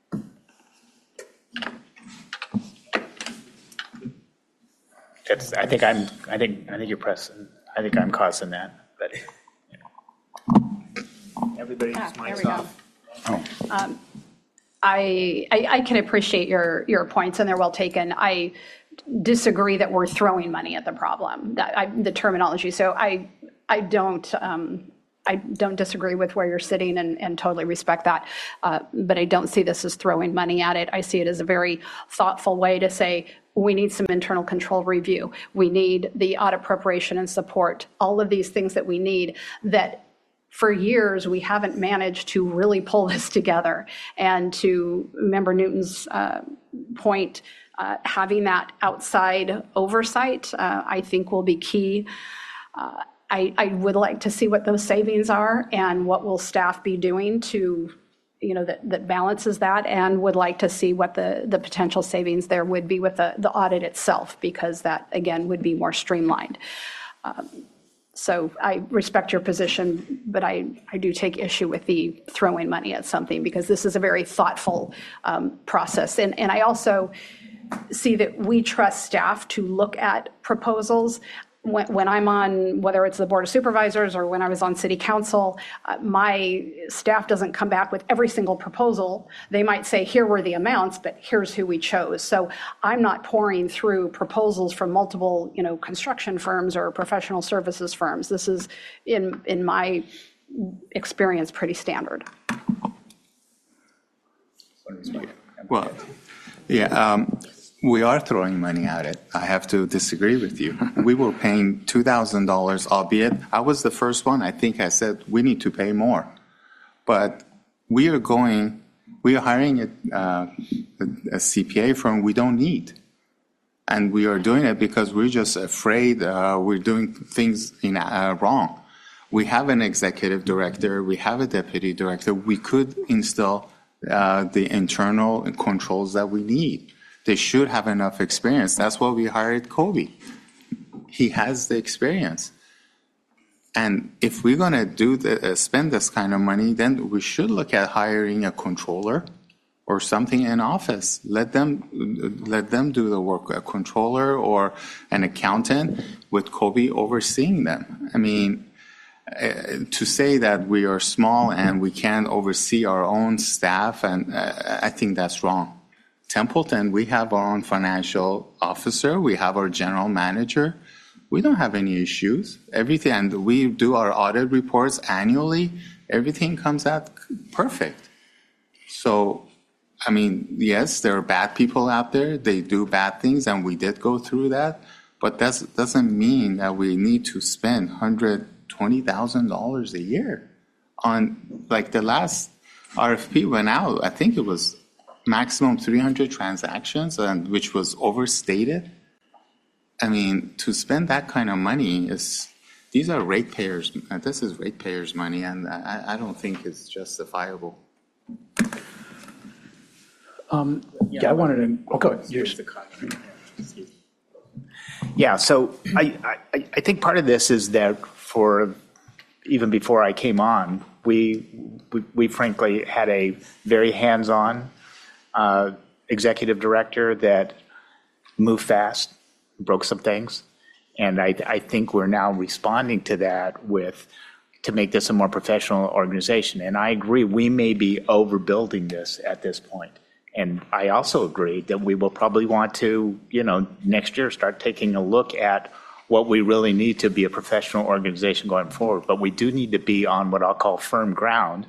That's, I think I'm, I think, I think you're pressing, I think I'm causing that, but, you know. Everybody's Ah, there we mind's go. off. Oh. Um, I, I I can appreciate your, your points, and they're well taken. I disagree that we're throwing money at the problem, that I, the terminology. So I, I don't, um, I don't disagree with where you're sitting, and, and totally respect that. Uh, but I don't see this as throwing money at it. I see it as a very thoughtful way to say, we need some internal control review. We need the audit preparation and support, all of these things that we need that for years, we haven't managed to really pull this together. And to Member Newton's uh, point, uh, having that outside oversight, uh, I think will be key. Uh, I, I would like to see what those savings are and what will staff be doing to, you know, that, that balances that, and would like to see what the, the potential savings there would be with the, the audit itself, because that, again, would be more streamlined. Um, So I respect your position, but I, I do take issue with the throwing money at something, because this is a very thoughtful um, process. And, and I also see that we trust staff to look at proposals. When, when I'm on, whether it's the Board of Supervisors or when I was on City Council, uh, my staff doesn't come back with every single proposal. They might say, here were the amounts, but here's who we chose. So I'm not pouring through proposals from multiple, you know, construction firms or professional services firms. This is, in, in my experience, pretty standard. Well, yeah, um, we are throwing money at it. I have to disagree with you. We were paying two thousand dollars, albeit I was the first one. I think I said we need to pay more. But we are going, we are hiring a, uh, a, a C P A firm we don't need. And we are doing it because we're just afraid uh, we're doing things in, uh, wrong. We have an executive director. We have a deputy director. We could instill uh, the internal controls that we need. They should have enough experience. That's why we hired Kobe. He has the experience. And if we're going to do the, uh, spend this kind of money, then we should look at hiring a controller or something in office. Let them let them do the work, a controller or an accountant with Kobe overseeing them. I mean, uh, to say that we are small and we can't oversee our own staff, and uh, I think that's wrong. Templeton, we have our own financial officer. We have our general manager. We don't have any issues. Everything, and we do our audit reports annually. Everything comes out perfect. So, I mean, yes, there are bad people out there. They do bad things, and we did go through that. But that doesn't mean that we need to spend one hundred twenty thousand dollars a year on, like the last R F P went out, I think it was maximum three hundred transactions, and which was overstated. I mean, to spend that kind of money is, these are ratepayers. This is ratepayers' money, and I, I don't think it's justifiable. Um, yeah, I wanted to, oh, go ahead. Yours. Yeah, so I, I, I think part of this is that for, even before I came on, we, we, we frankly had a very hands-on uh, executive director that moved fast, broke some things. And I, I think we're now responding to that with, to make this a more professional organization. And I agree, we may be overbuilding this at this point. And I also agree that we will probably want to, you know, next year start taking a look at what we really need to be a professional organization going forward. But we do need to be on what I'll call firm ground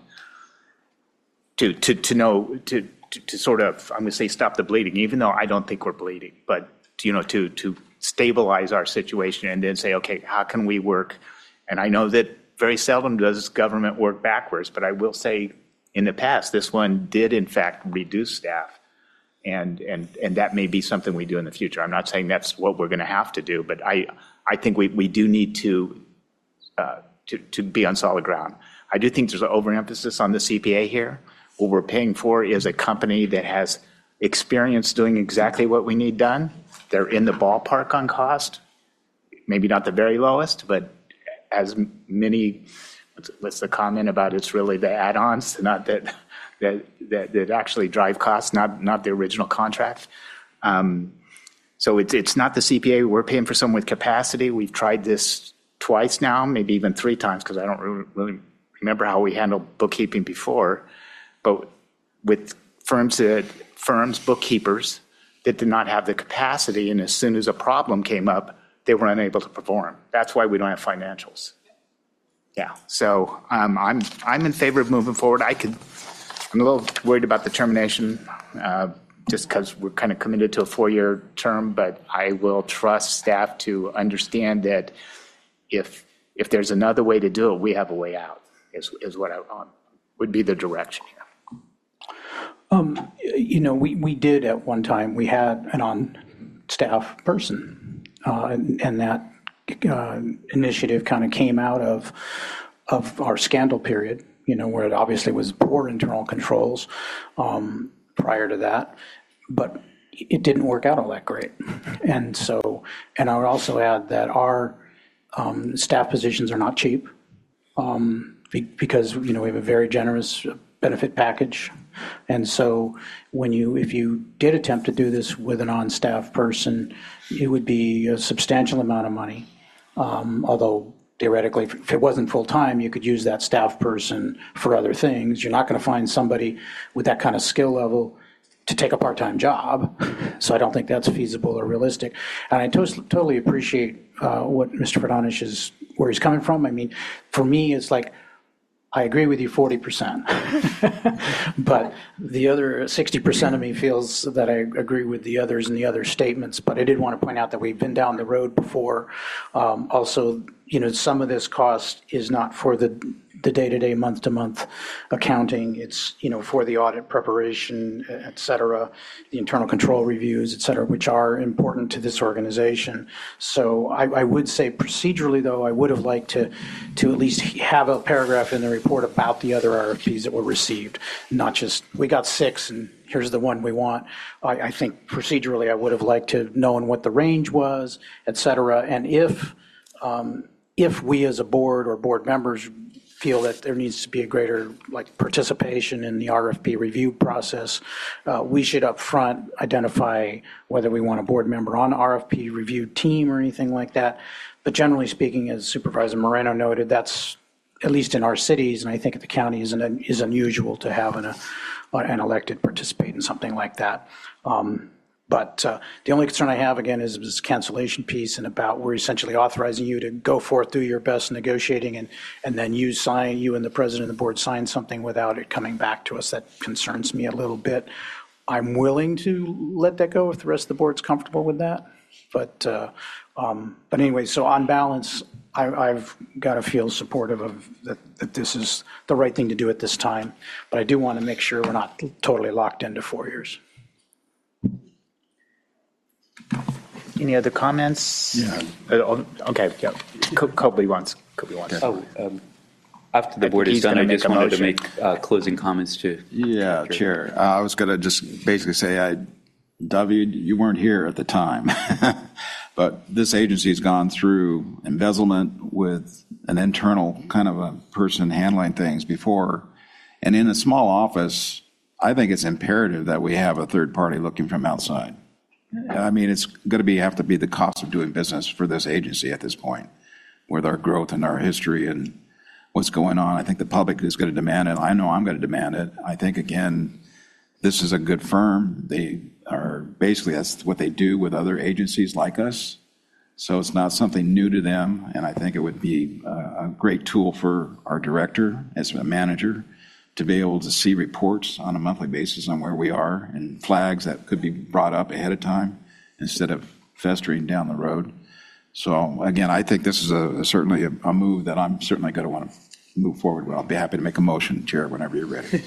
to, to, to know, to, to, to sort of, I'm going to say stop the bleeding, even though I don't think we're bleeding, but, you know, to, to stabilize our situation and then say, okay, how can we work? And I know that very seldom does government work backwards, but I will say in the past, this one did in fact reduce staff. And, and, and that may be something we do in the future. I'm not saying that's what we're going to have to do, but I, I think we, we do need to, uh, to, to be on solid ground. I do think there's an overemphasis on the C P A here. What we're paying for is a company that has experience doing exactly what we need done. They're in the ballpark on cost, maybe not the very lowest, but as many, what's the comment about it's really the add-ons, not that, that, that, that actually drive costs, not, not the original contract. Um, so it's, it's not the C P A. We're paying for someone with capacity. We've tried this twice now, maybe even three times, because I don't really, really remember how we handled bookkeeping before. But with firms that, firms, bookkeepers that did not have the capacity, and as soon as a problem came up, they were unable to perform. That's why we don't have financials. Yeah, so um, I'm I'm in favor of moving forward. I could, I'm a little worried about the termination, uh, just because we're kind of committed to a four-year term. But I will trust staff to understand that if if there's another way to do it, we have a way out. is, is what I want, would be the direction here. Um, you know, we, we did at one time, we had an on-staff person, uh, and, and that uh, initiative kind of came out of, of our scandal period, you know, where it obviously was poor internal controls um, prior to that, but it didn't work out all that great. And so, and I would also add that our um, staff positions are not cheap um, be, because, you know, we have a very generous benefit package. And so when you, if you did attempt to do this with an on-staff person, it would be a substantial amount of money. Um, although theoretically, if it wasn't full-time, you could use that staff person for other things. You're not going to find somebody with that kind of skill level to take a part-time job. So I don't think that's feasible or realistic. And I to- totally appreciate uh, what Mister Ferdonish is, where he's coming from. I mean, for me, it's like, I agree with you forty percent, but the other sixty percent of me feels that I agree with the others and the other statements. But I did want to point out that we've been down the road before. Um, also, you know, some of this cost is not for the the day-to-day, month-to-month accounting. It's, you know, for the audit preparation, et cetera, the internal control reviews, et cetera, which are important to this organization. So I, I would say procedurally, though, I would have liked to, to at least have a paragraph in the report about the other R F Ps that were received, not just, we got six and here's the one we want. I, I think procedurally, I would have liked to have known what the range was, et cetera. And if, um, if we as a board or board members feel that there needs to be a greater like participation in the R F P review process, uh, we should up front identify whether we want a board member on R F P review team or anything like that. But generally speaking, as Supervisor Moreno noted, that's, at least in our cities, and I think at the county, is, an, is unusual to have an, a, an elected participate in something like that. Um, But uh, the only concern I have, again, is this cancellation piece and about we're essentially authorizing you to go forth, do your best negotiating, and, and then you sign, you and the president of the board sign something without it coming back to us. That concerns me a little bit. I'm willing to let that go if the rest of the board's comfortable with that. But, uh, um, but anyway, so on balance, I, I've got to feel supportive of that, that this is the right thing to do at this time. But I do want to make sure we're not totally locked into four years. Any other comments? Yeah. Uh, Okay, yeah. Co- Kobe wants, Kobe wants. Oh, um, after the board is He's done, I gonna just make a wanted to motion. make uh, closing comments to. Yeah, Chair. Uh, I was going to just basically say, I, David, you weren't here at the time, but this agency's gone through embezzlement with an internal kind of a person handling things before. And in a small office, I think it's imperative that we have a third party looking from outside. I mean, it's going to be have to be the cost of doing business for this agency at this point, with our growth and our history and what's going on. I think the public is going to demand it. I know I'm going to demand it. I think, again, this is a good firm. They are basically, that's what they do with other agencies like us. So it's not something new to them. And I think it would be a great tool for our director as a manager to be able to see reports on a monthly basis on where we are and flags that could be brought up ahead of time instead of festering down the road. So again, I think this is a, certainly a, a move that I'm certainly going to want to move forward with. I'll be happy to make a motion, Chair, whenever you're ready.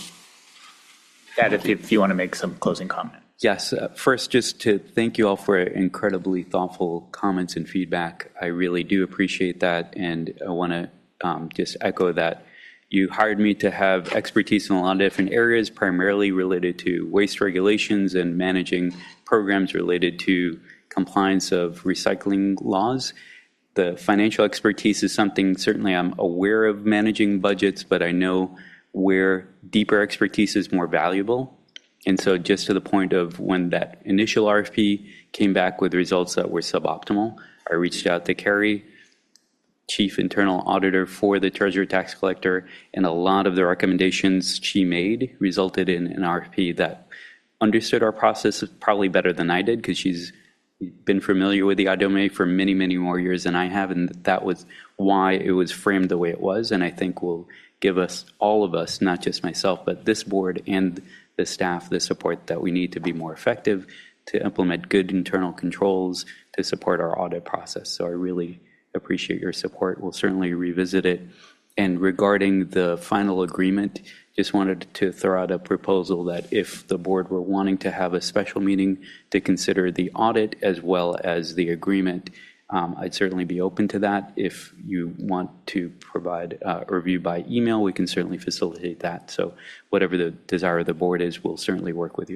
That if, if you want to make some closing comment. Yes, uh, first, just to thank you all for incredibly thoughtful comments and feedback. I really do appreciate that, and I want to um, just echo that. You hired me to have expertise in a lot of different areas, primarily related to waste regulations and managing programs related to compliance of recycling laws. The financial expertise is something certainly I'm aware of managing budgets, but I know where deeper expertise is more valuable. And so just to the point of when that initial R F P came back with results that were suboptimal, I reached out to Carrie, Chief Internal Auditor for the Treasurer Tax Collector, and a lot of the recommendations she made resulted in an R F P that understood our process probably better than I did, because she's been familiar with the I W M A for many, many more years than I have, and that was why it was framed the way it was, and I think will give us, all of us, not just myself, but this board and the staff, the support that we need to be more effective, to implement good internal controls, to support our audit process. So I really appreciate your support. We'll certainly revisit it And regarding the final agreement, just wanted to throw out a proposal that if the board were wanting to have a special meeting to consider the audit as well as the agreement, um, I'd certainly be open to that. If you want to provide uh, a review by email, we can certainly facilitate that. So whatever the desire of the board is, we'll certainly work with you.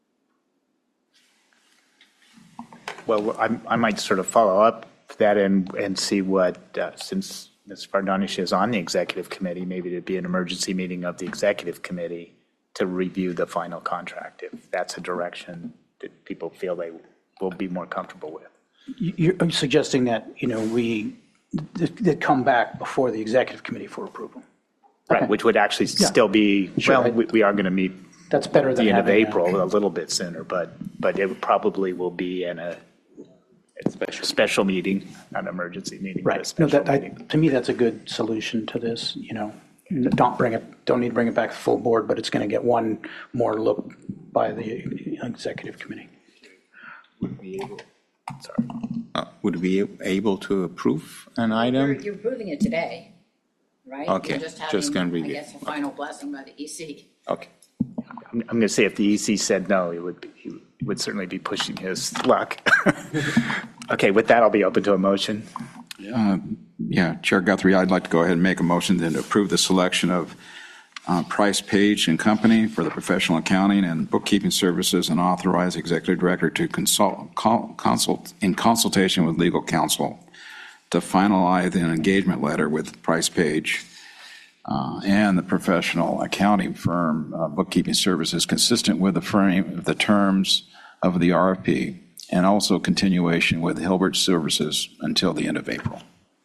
Well, I, I might sort of follow up that and, and see what, uh, since Miz Fardanish is on the executive committee, maybe it'd be an emergency meeting of the executive committee to review the final contract, if that's a direction that people feel they will be more comfortable with. You're suggesting that, you know, we, that come back before the executive committee for approval? Right, Okay. which would actually Yeah. still be, Sure, well, I- we, we are going to meet That's better at than the end of having a- April, a little bit sooner, but, but it probably will be in a special, special meeting, not an emergency meeting, but a Right. No, special that, I, meeting. to me, that's a good solution to this, you know. Don't bring it, don't need to bring it back to full board, but it's going to get one more look by the executive committee. Would we able, sorry, uh, would we be able to approve an You're, item? you're approving it today, right? Okay, You're just just gonna having, I review. guess, a final blessing by the E C. Okay. I'm, I'm going to say if the E C said no, he would, be- he would certainly be pushing his luck. Okay, with that, I'll be open to a motion. Uh, Yeah, Chair Guthrie, I'd like to go ahead and make a motion then to approve the selection of uh, Price Page and Company for the professional accounting and bookkeeping services and authorize executive director to consult, col- consult in consultation with legal counsel to finalize an engagement letter with Price Page uh, and the professional accounting firm uh, bookkeeping services consistent with the frame, the terms of the R F P, and also continuation with Hilbert Services until the end of April.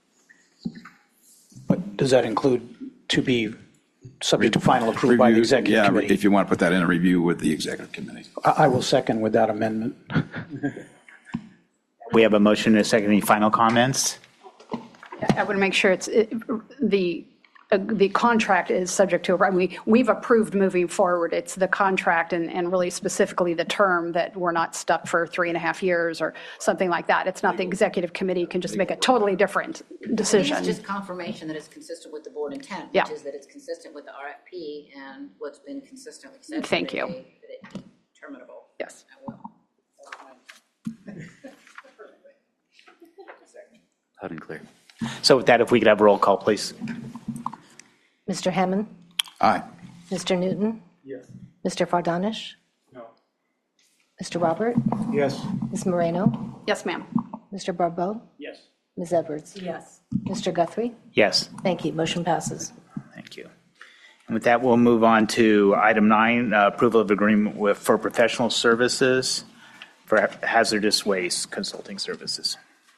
But does that include to be subject to final approval by the Review- executive yeah, committee? if you want to put that in a review with the executive committee. I I will second with that amendment. We have a motion and a second. Any final comments? I want to make sure it's, it- the, uh, the contract is subject to, I mean, we've approved moving forward. It's the contract and, and really specifically the term that we're not stuck for three and a half years or something like that. It's not the executive committee can just make a totally different I think decision. it's just confirmation that it's consistent with the board intent, Yeah. which is that it's consistent with the R F P and what's been consistently said. Thank that you. it- That it be terminable. Yes. at will. Loud and clear. So with that, if we could have a roll call, please. Mister Hammond? Aye. Mister Newton? Yes. Mister Fardanish? No. Mister Robert? Yes. Miz Moreno? Yes, ma'am. Mister Barbeau? Yes. Miz Edwards? Yes. Mister Guthrie? Yes. Thank you. Motion passes. Thank you. And with that, we'll move on to item nine, uh, approval of agreement with, for professional services for hazardous waste consulting services.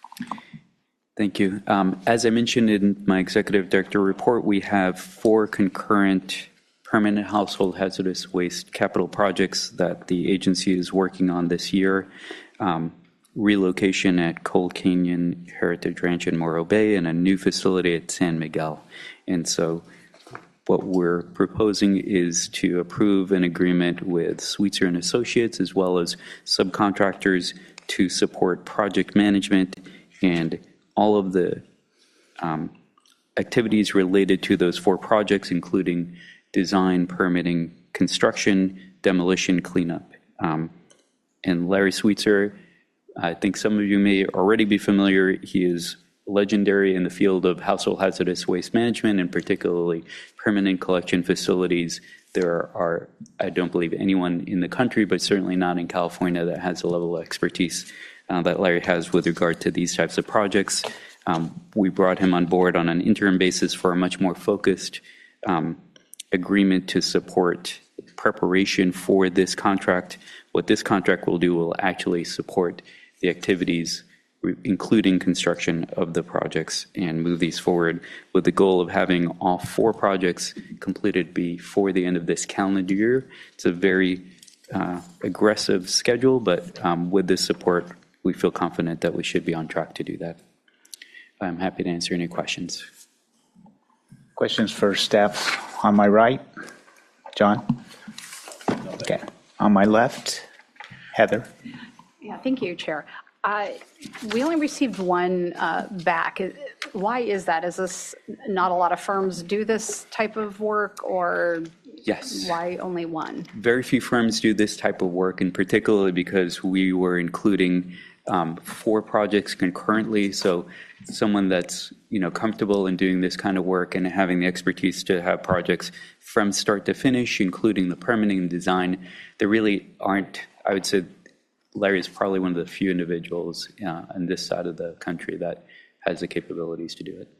Thank you. Um, As I mentioned in my executive director report, we have four concurrent permanent household hazardous waste capital projects that the agency is working on this year. Um, Relocation at Cold Canyon Heritage Ranch in Morro Bay and a new facility at San Miguel. And so what we're proposing is to approve an agreement with Sweetser and Associates as well as subcontractors to support project management and all of the um, activities related to those four projects, including design, permitting, construction, demolition, cleanup. Um, and Larry Sweetser, I think some of you may already be familiar. He is legendary in the field of household hazardous waste management and particularly permanent collection facilities. There are, I don't believe, anyone in the country, but certainly not in California, that has the level of expertise uh, that Larry has with regard to these types of projects. Um, we brought him on board on an interim basis for a much more focused um, agreement to support preparation for this contract. What this contract will do will actually support the activities, including construction of the projects, and move these forward with the goal of having all four projects completed before the end of this calendar year. It's a very uh, aggressive schedule, but um, with this support, we feel confident that we should be on track to do that. I'm happy to answer any questions. Questions for staff on my right? John? Okay. On my left? Heather? Yeah, thank you, Chair. Uh, We only received one uh, back. why is that? Is this, not a lot of firms do this type of work, or Yes. why only one? Very few firms do this type of work, and particularly because we were including um, four projects concurrently. So someone that's, you know, comfortable in doing this kind of work and having the expertise to have projects from start to finish, including the permitting and design, there really aren't. I would say Larry is probably one of the few individuals uh, on this side of the country that has the capabilities to do it.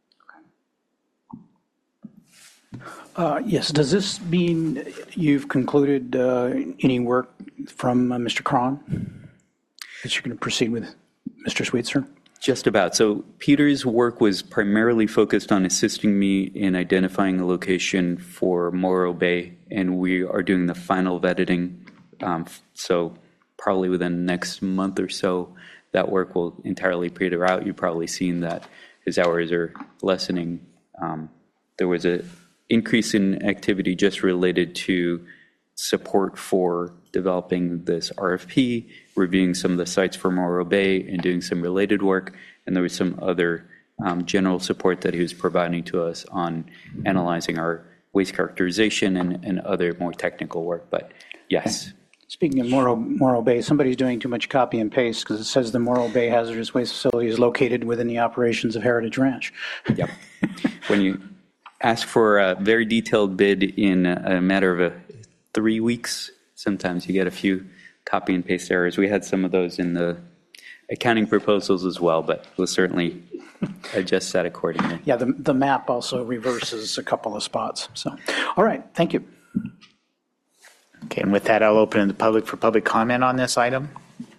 Uh, Yes, does this mean you've concluded uh, any work from uh, Mister Cron? That you're going to proceed with Mister Sweetser? Just about. So Peter's work was primarily focused on assisting me in identifying a location for Morro Bay, and we are doing the final vetting. Um, so probably within the next month or so, that work will entirely peter out. You've probably seen that his hours are lessening. Um, there was a increase in activity just related to support for developing this R F P, reviewing some of the sites for Morro Bay, and doing some related work. And there was some other um, general support that he was providing to us on analyzing our waste characterization and, and other more technical work. But yes. Speaking of Morro, Morro Bay, somebody's doing too much copy and paste because it says the Morro Bay Hazardous Waste Facility is located within the operations of Heritage Ranch. Yep. When you ask for a very detailed bid in a matter of a, three weeks, sometimes you get a few copy and paste errors. We had some of those in the accounting proposals as well, but we'll certainly adjust that accordingly. Yeah, the, the map also reverses a couple of spots. So, all right, thank you. Okay, and with that, I'll open it to the public for public comment on this item.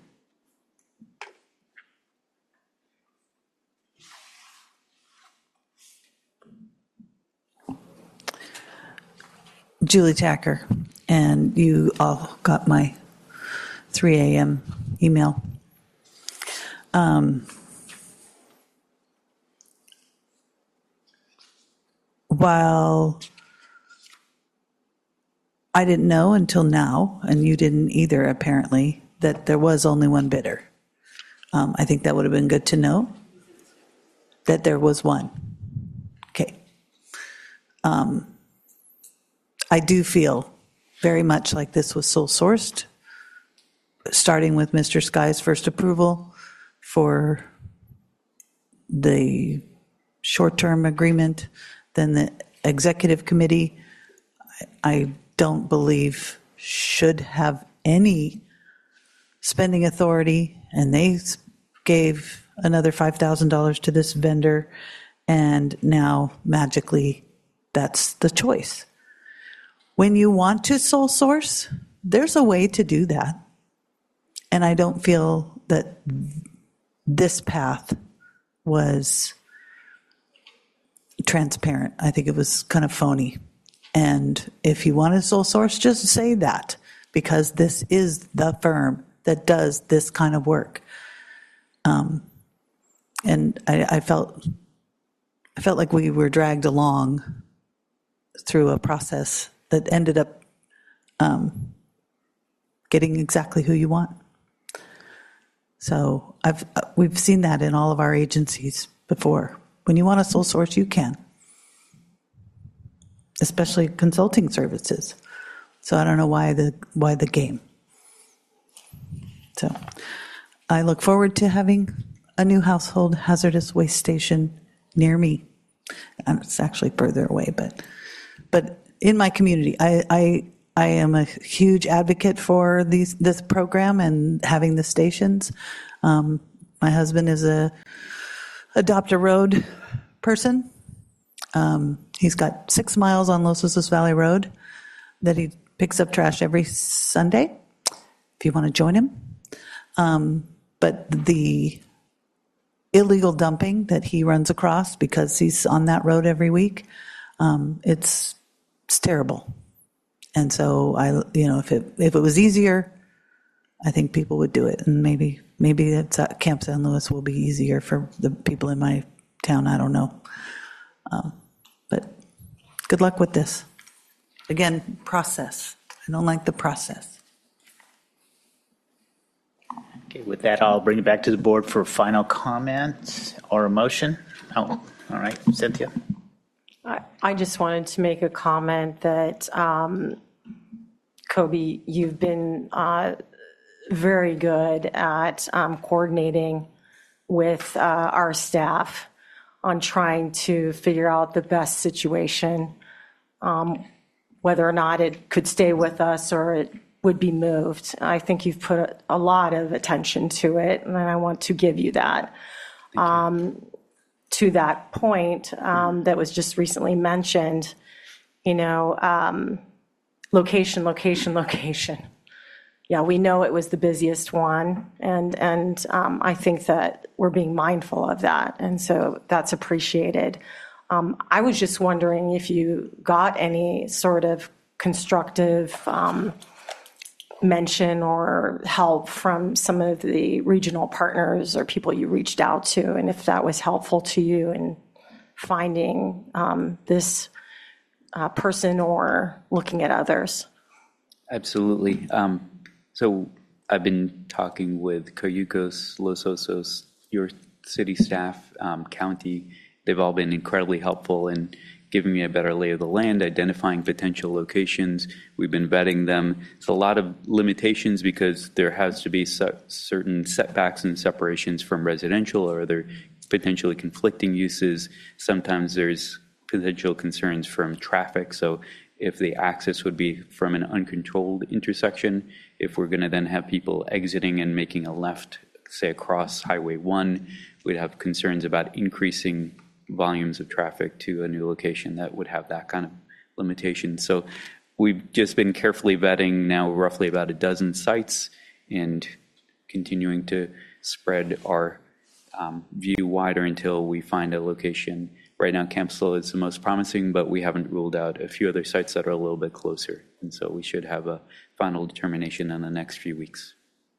Julie Tacker, and you all got my three a.m. email. Um, while I didn't know until now, and you didn't either apparently, that there was only one bidder. Um, I think that would have been good to know, that there was one. Okay. Um, I do feel very much like this was sole sourced, starting with Mister Sky's first approval for the short-term agreement, then the executive committee, I don't believe should have any spending authority, and they gave another five thousand dollars to this vendor, and now magically that's the choice. When you want to sole source, there's a way to do that. And I don't feel that this path was transparent. I think it was kind of phony. And if you want to sole source, just say that, because this is the firm that does this kind of work. Um, and I, I felt, I felt like we were dragged along through a process that ended up um, getting exactly who you want. So I've we've seen that in all of our agencies before. When you want a sole source, you can, especially consulting services. So I don't know why the why the game. So I look forward to having a new household hazardous waste station near me. And it's actually further away, but but. In my community, I, I I am a huge advocate for these this program and having the stations. Um, my husband is a adopt a road person. Um, he's got six miles on Los Osos Valley Road that he picks up trash every Sunday. If you want to join him, um, but the illegal dumping that he runs across because he's on that road every week, um, it's It's terrible. And so I, you know, if it if it was easier, I think people would do it. And maybe maybe it's at Camp San Luis will be easier for the people in my town. I don't know. Um, but good luck with this. Again, process. I don't like the process. Okay, with that, I'll bring it back to the board for final comment or a motion. Oh, all right, Cynthia. I, I just wanted to make a comment that, um, Kobe, you've been uh, very good at um, coordinating with uh, our staff on trying to figure out the best situation, um, whether or not it could stay with us or it would be moved. I think you've put a lot of attention to it, and I want to give you that. Um, to that point um, that was just recently mentioned, you know, um, location, location, location. Yeah, we know it was the busiest one, and and um, I think that we're being mindful of that, and so that's appreciated. Um, I was just wondering if you got any sort of constructive um, mention or help from some of the regional partners or people you reached out to, and if that was helpful to you in finding um, this uh, person or looking at others. Absolutely. Um, so I've been talking with Cayucos, Los Osos, your city staff, um, county. They've all been incredibly helpful in giving me a better lay of the land, identifying potential locations. We've been vetting them. It's a lot of limitations because there has to be certain setbacks and separations from residential or other potentially conflicting uses. Sometimes there's potential concerns from traffic. So if the access would be from an uncontrolled intersection, if we're going to then have people exiting and making a left, say across Highway one, we'd have concerns about increasing volumes of traffic to a new location that would have that kind of limitation. So we've just been carefully vetting now roughly about a dozen sites and continuing to spread our um, view wider until we find a location. Right now, Campslow is the most promising, but we haven't ruled out a few other sites that are a little bit closer. And so we should have a final determination in the next few weeks.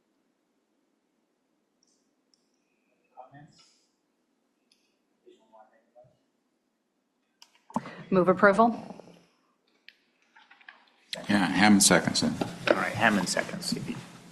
Move approval? Yeah, Hammond seconds it. All right, Hammond seconds. We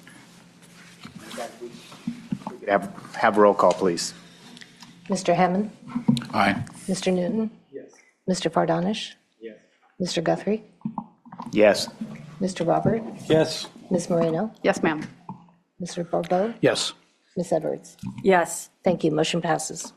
could have, have roll call, please. Mister Hammond? Aye. Mister Newton? Yes. Mister Fardanish? Yes. Mister Guthrie? Yes. Mister Robert? Yes. Miz Moreno? Yes, ma'am. Mister Bourbeau? Yes. Miz Edwards? Yes. Thank you. Motion passes.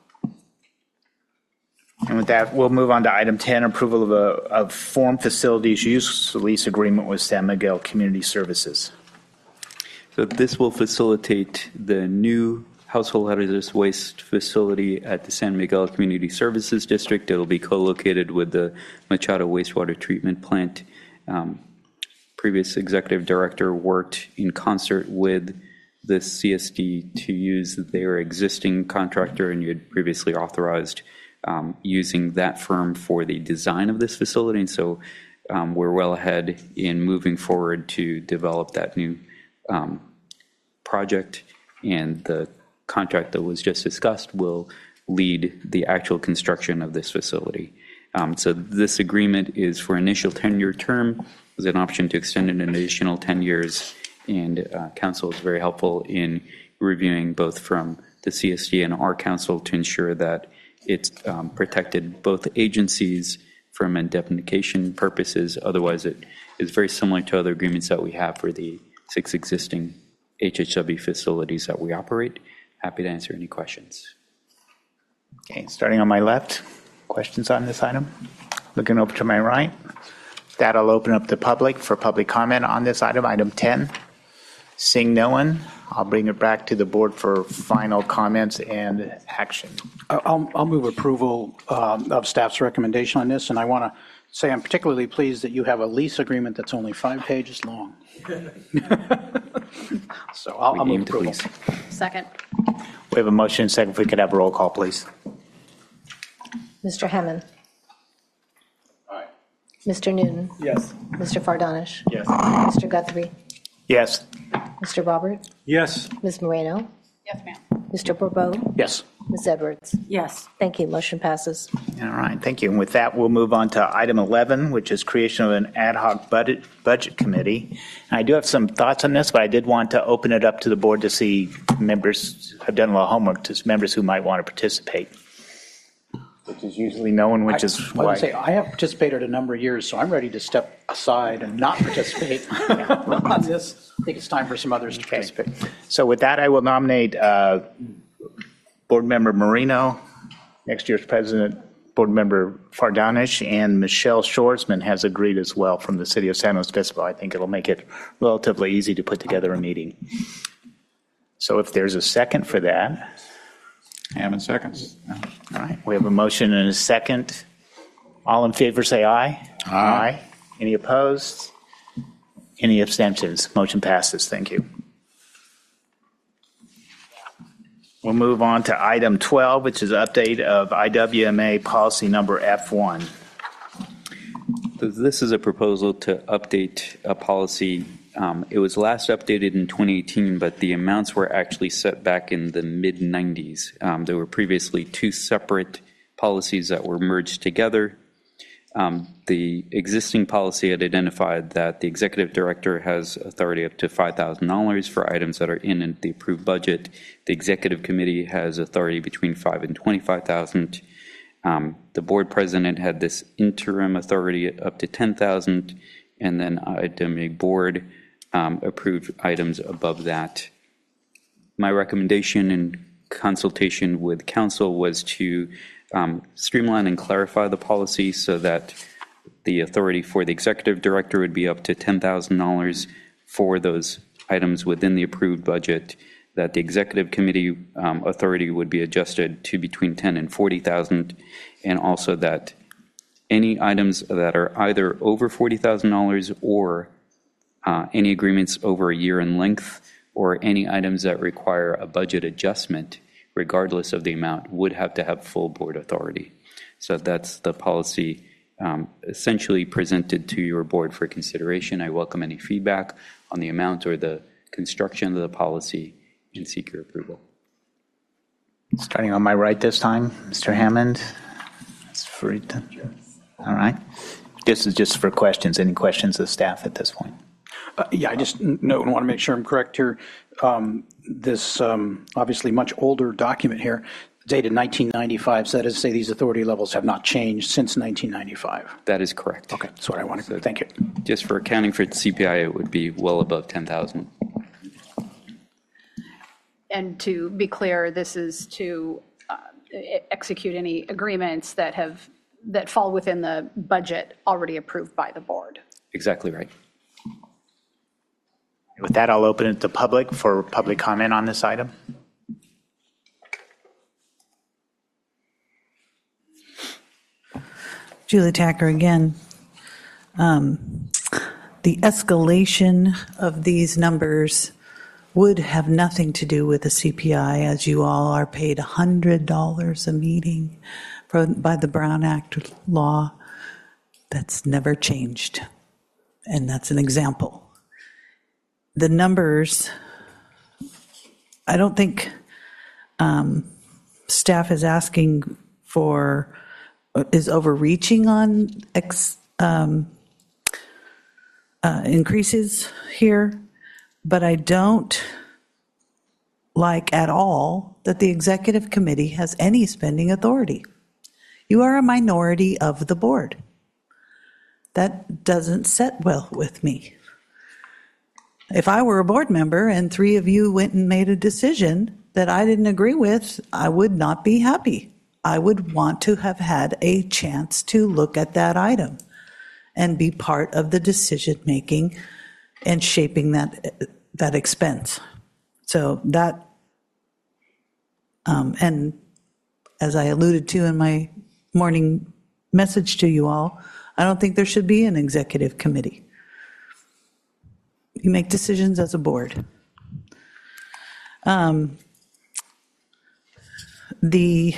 And with that, we'll move on to item ten, approval of a of form facilities use lease agreement with San Miguel Community Services. So this will facilitate the new household hazardous waste facility at the San Miguel Community Services District. It will be co-located with the Machado Wastewater Treatment Plant. Um, previous executive director worked in concert with the C S D to use their existing contractor, and you had previously authorized um, using that firm for the design of this facility. And so um, we're well ahead in moving forward to develop that new um, project, and the contract that was just discussed will lead the actual construction of this facility. Um, so this agreement is for initial ten-year term with an option to extend it an additional ten years, and uh, council is very helpful in reviewing both from the C S D and our council to ensure that it's um, protected both agencies from indemnification purposes. Otherwise, it is very similar to other agreements that we have for the six existing H H W facilities that we operate. Happy to answer any questions. Okay, starting on my left, questions on this item? Looking over to my right. That I'll open up the public for public comment on this item, item ten. Seeing no one, I'll bring it back to the board for final comments and action. I'll, I'll move approval um, of staff's recommendation on this, and I want to say I'm particularly pleased that you have a lease agreement that's only five pages long. So I'll, I'll move approval. Second. We have a motion and second. If we could have a roll call, please. Mister Hammond? Aye. Mister Newton? Yes. Mister Fardanish? Yes. Mister Guthrie? Yes. Mister Robert? Yes. Miz Moreno? Yes, ma'am. Mister Bourbeau? Yes. Miz Edwards? Yes. Thank you. Motion passes. All right, thank you. And with that, we'll move on to item eleven, which is creation of an ad hoc budget, budget committee. And I do have some thoughts on this, but I did want to open it up to the board to see members, I've done a lot of homework, to members who might want to participate, which is usually no one, which I, is I why. would say I have participated a number of years, so I'm ready to step aside and not participate on this. I think it's time for some others to participate. So with that, I will nominate uh, Board Member Marino, next year's President, Board Member Fardanish, and Michelle Shoresman has agreed as well from the City of San Luis Obispo. I think it'll make it relatively easy to put together a meeting. So if there's a second for that. Hammond seconds. All right, we have a motion and a second. All in favor say aye. Aye. Any opposed? Any abstentions? Motion passes. Thank you. We'll move on to item twelve, which is update of I W M A policy number F one. So this is a proposal to update a policy. Um, it was last updated in twenty eighteen, but the amounts were actually set back in the mid nineties. Um, there were previously two separate policies that were merged together. Um, the existing policy had identified that the executive director has authority up to five thousand dollars for items that are in the approved budget. The executive committee has authority between five thousand dollars and twenty-five thousand dollars. Um, the board president had this interim authority up to ten thousand dollars, and then I W M A board um, approved items above that. My recommendation in consultation with council was to Um, streamline and clarify the policy so that the authority for the executive director would be up to ten thousand dollars for those items within the approved budget, that the executive committee um, authority would be adjusted to between ten thousand and forty thousand dollars, and also that any items that are either over forty thousand dollars or uh, any agreements over a year in length, or any items that require a budget adjustment, regardless of the amount, would have to have full board authority. So that's the policy um, essentially presented to your board for consideration. I welcome any feedback on the amount or the construction of the policy and seek your approval. Starting on my right this time, Mister Hammond. It's free to, all right. This is just for questions. Any questions of staff at this point? Uh, yeah, I just note and want to make sure I'm correct here. Um, this um, obviously much older document here, dated nineteen ninety-five, so that is to say these authority levels have not changed since nineteen ninety-five. That is correct. Okay, that's what I wanted. So thank you. Just for accounting for C P I, it would be well above ten thousand. And to be clear, this is to uh, execute any agreements that have, that fall within the budget already approved by the board. Exactly right. With that, I'll open it to public for public comment on this item. Julie Tacker again. Um, the escalation of these numbers would have nothing to do with the C P I, as you all are paid one hundred dollars a meeting for, by the Brown Act law. That's never changed. And that's an example. The numbers, I don't think um, staff is asking for, is overreaching on ex, um, uh, increases here, but I don't like at all that the executive committee has any spending authority. You are a minority of the board. That doesn't set well with me. If I were a board member and three of you went and made a decision that I didn't agree with, I would not be happy. I would want to have had a chance to look at that item and be part of the decision-making and shaping that, that expense. So that, um, and as I alluded to in my morning message to you all, I don't think there should be an executive committee. You make decisions as a board. Um, the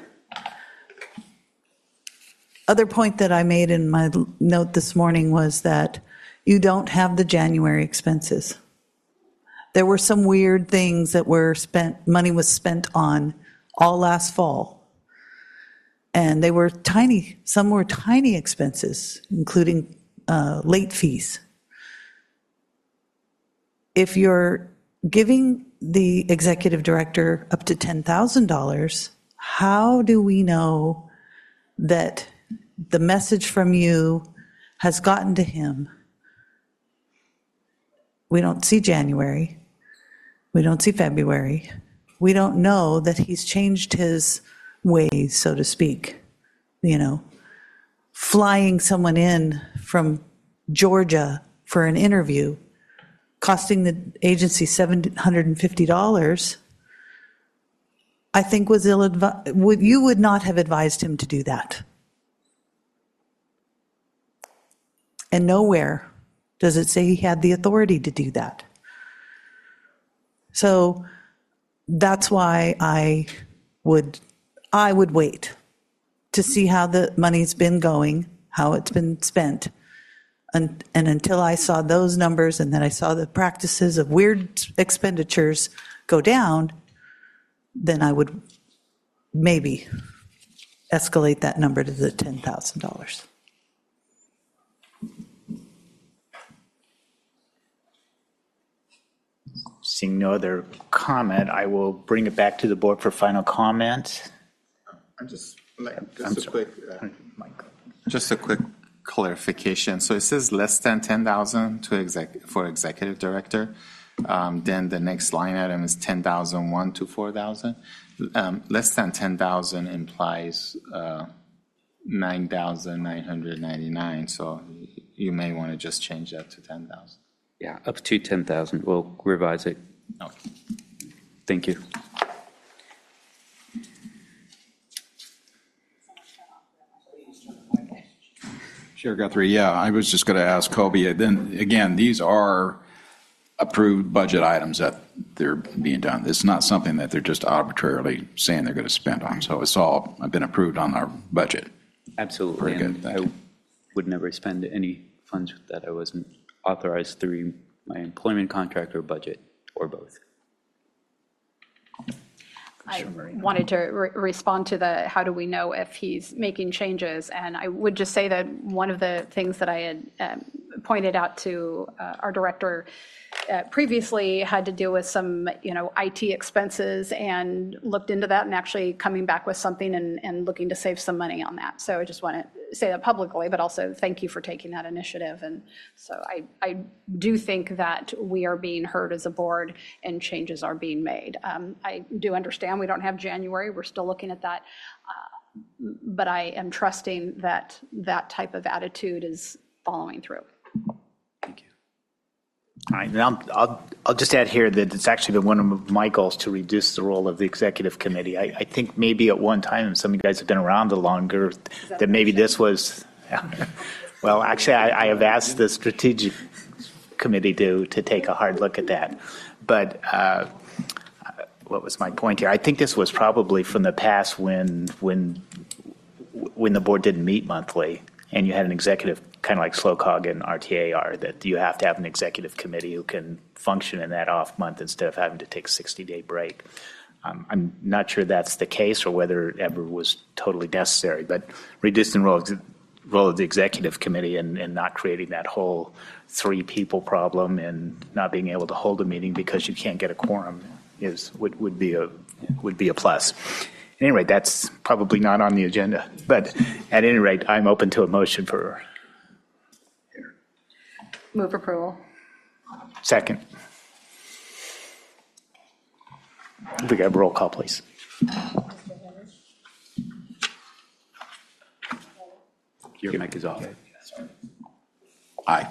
other point that I made in my note this morning was that you don't have the January expenses. There were some weird things that were spent, money was spent on all last fall. And they were tiny, some were tiny expenses, including uh, late fees. If you're giving the executive director up to ten thousand dollars, how do we know that the message from you has gotten to him? We don't see January. We don't see February. We don't know that he's changed his ways, so to speak. You know, flying someone in from Georgia for an interview, costing the agency seven hundred fifty dollars, I think was ill-advised. Would, you would not have advised him to do that. And nowhere does it say he had the authority to do that. So that's why I would, I would wait to see how the money's been going, how it's been spent. And, and until I saw those numbers and then I saw the practices of weird expenditures go down, then I would maybe escalate that number to the ten thousand dollars. Seeing no other comment, I will bring it back to the board for final comment. I'm just like I'm just a sorry. quick, uh, just a quick clarification. So it says less than ten thousand to exec for executive director. Um, then the next line item is ten thousand one to four thousand. Um, less than ten thousand implies uh, nine thousand nine hundred ninety-nine. So you may want to just change that to ten thousand. Yeah, up to ten thousand. We'll revise it. Okay. Thank you. Chair Guthrie, yeah, I was just going to ask Kobe, then, again, these are approved budget items that they're being done. It's not something that they're just arbitrarily saying they're going to spend on. So it's all been approved on our budget. Absolutely. Very good, And thank I you. would never spend any funds that I wasn't authorized through my employment contract or budget, or both. I wanted to re- respond to the, how do we know if he's making changes? And I would just say that one of the things that I had um, pointed out to uh, our director uh, previously had to do with some, you know, I T expenses, and looked into that and actually coming back with something and, and looking to save some money on that. So I just want to say that publicly, but also thank you for taking that initiative. And so I, I do think that we are being heard as a board and changes are being made. Um, I do understand we don't have January. We're still looking at that. Uh, but I am trusting that that type of attitude is following through. All right, and I'll, I'll, I'll just add here that it's actually been one of my goals to reduce the role of the executive committee. I, I think maybe at one time, and some of you guys have been around a longer, that, that maybe this was, well, actually, I, I have asked the strategic committee to, to take a hard look at that. But uh, what was my point here? I think this was probably from the past when, when, when the board didn't meet monthly, and you had an executive, kind of like SLOCOG and R T A are, that you have to have an executive committee who can function in that off month instead of having to take a sixty-day break. Um, I'm not sure that's the case or whether it ever was totally necessary, but reducing the role, role of the executive committee and, and not creating that whole three people problem and not being able to hold a meeting because you can't get a quorum is would, would be a would be a plus. At any rate, that's probably not on the agenda. But at any rate, I'm open to a motion for. Move approval. Second. If we got a roll call, please. Your mic is off. Aye.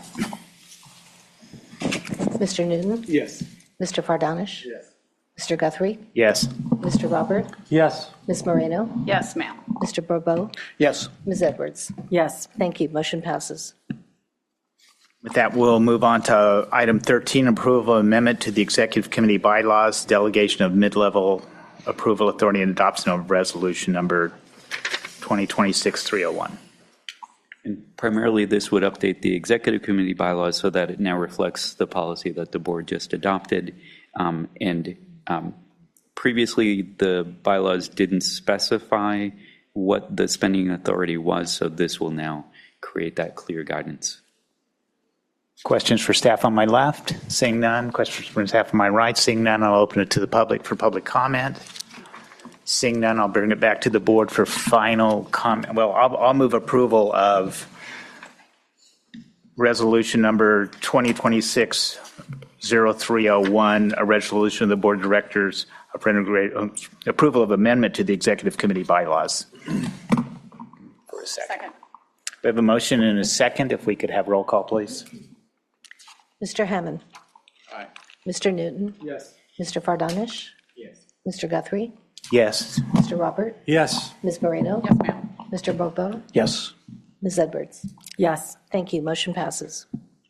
Mister Newton? Yes. Mister Fardanish? Yes. Mister Guthrie? Yes. Mister Robert? Yes. Miz Moreno? Yes, ma'am. Mister Bourbeau? Yes. Miz Edwards? Yes. Thank you. Motion passes. With that, we'll move on to item thirteen, approval amendment to the executive committee bylaws, delegation of mid-level approval authority and adoption of resolution number twenty twenty-six dash three oh one. And primarily, this would update the executive committee bylaws so that it now reflects the policy that the board just adopted. Um, and um, previously, the bylaws didn't specify what the spending authority was, so this will now create that clear guidance. Questions for staff on my left? Seeing none. Questions for staff on my right? Seeing none, I'll open it to the public for public comment. Seeing none, I'll bring it back to the board for final comment. Well, I'll, I'll move approval of resolution number twenty twenty-six oh three oh one, a resolution of the board of directors of approval of amendment to the executive committee bylaws. For a second. second. We have a motion and a second. If we could have roll call, please. Mister Hammond. Aye. Mister Newton. Yes. Mister Fardanish. Yes. Mister Guthrie. Yes. Mister Robert. Yes. Miz Moreno. Yes, ma'am. Mister Bobo. Yes. Miz Edwards. Yes. Thank you. Motion passes.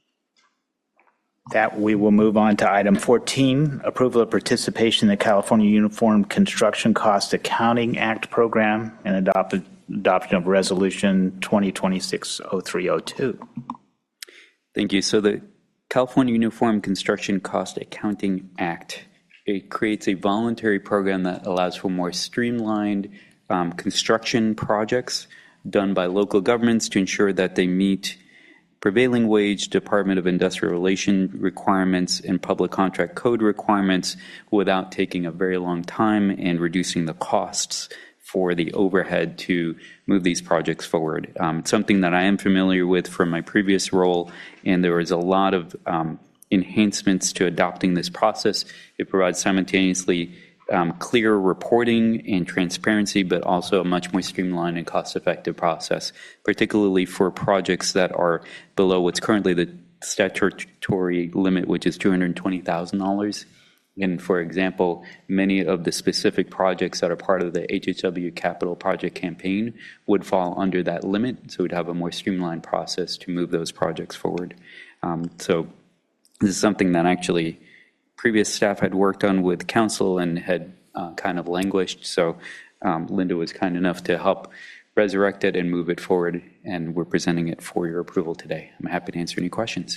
That we will move on to item fourteen, approval of participation in the California Uniform Construction Cost Accounting Act program and adopt, adoption of resolution twenty twenty-six oh three oh two. Thank you. So the California Uniform Construction Cost Accounting Act, it creates a voluntary program that allows for more streamlined um, construction projects done by local governments to ensure that they meet prevailing wage, Department of Industrial Relations requirements, and public contract code requirements without taking a very long time and reducing the costs for the overhead to move these projects forward. Um, it's something that I am familiar with from my previous role, and there is a lot of um, enhancements to adopting this process. It provides simultaneously um, clear reporting and transparency, but also a much more streamlined and cost-effective process, particularly for projects that are below what's currently the statutory limit, which is two hundred twenty thousand dollars. And for example, many of the specific projects that are part of the H H W capital project campaign would fall under that limit, so we'd have a more streamlined process to move those projects forward. Um, so this is something that actually previous staff had worked on with council and had uh, kind of languished, so um, Linda was kind enough to help resurrect it and move it forward, and we're presenting it for your approval today. I'm happy to answer any questions.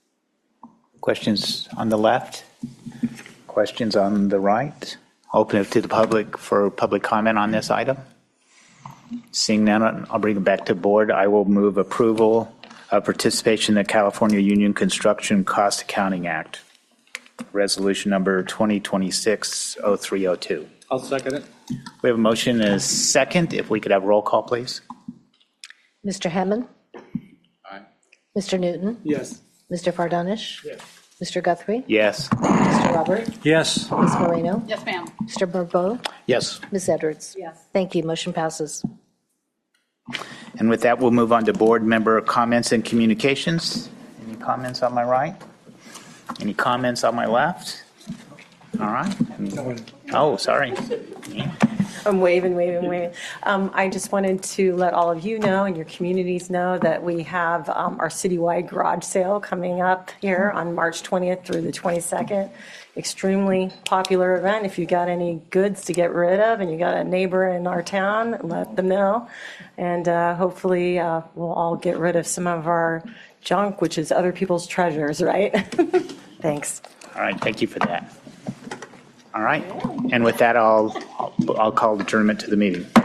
Questions on the left? Questions on the right? Open it to the public for public comment on this item. Seeing none, I'll bring it back to board. I will move approval of participation in the California Union Construction Cost Accounting Act, resolution number twenty twenty-six oh three oh two. I'll second it. We have a motion and a second. If we could have roll call, please. Mister Hammond. Aye. Mister Newton. Yes. Mister Fardanish. Yes. Mister Guthrie. Yes. Mister Robert. Yes. Miz Moreno. Yes, ma'am. Mister Bobo. Yes. Miz Edwards. Yes. Thank you. Motion passes. And with that, we'll move on to board member comments and communications. Any comments on my right? Any comments on my left? All right. Oh, sorry. I'm waving, waving, waving. Um, I just wanted to let all of you know and your communities know that we have um, our citywide garage sale coming up here on March twentieth through the twenty-second. Extremely popular event. If you got any goods to get rid of and you got a neighbor in our town, let them know. And uh, hopefully uh, we'll all get rid of some of our junk, which is other people's treasures, right? Thanks. All right. Thank you for that. All right. And with that, I'll, I'll, I'll call adjournment to the meeting.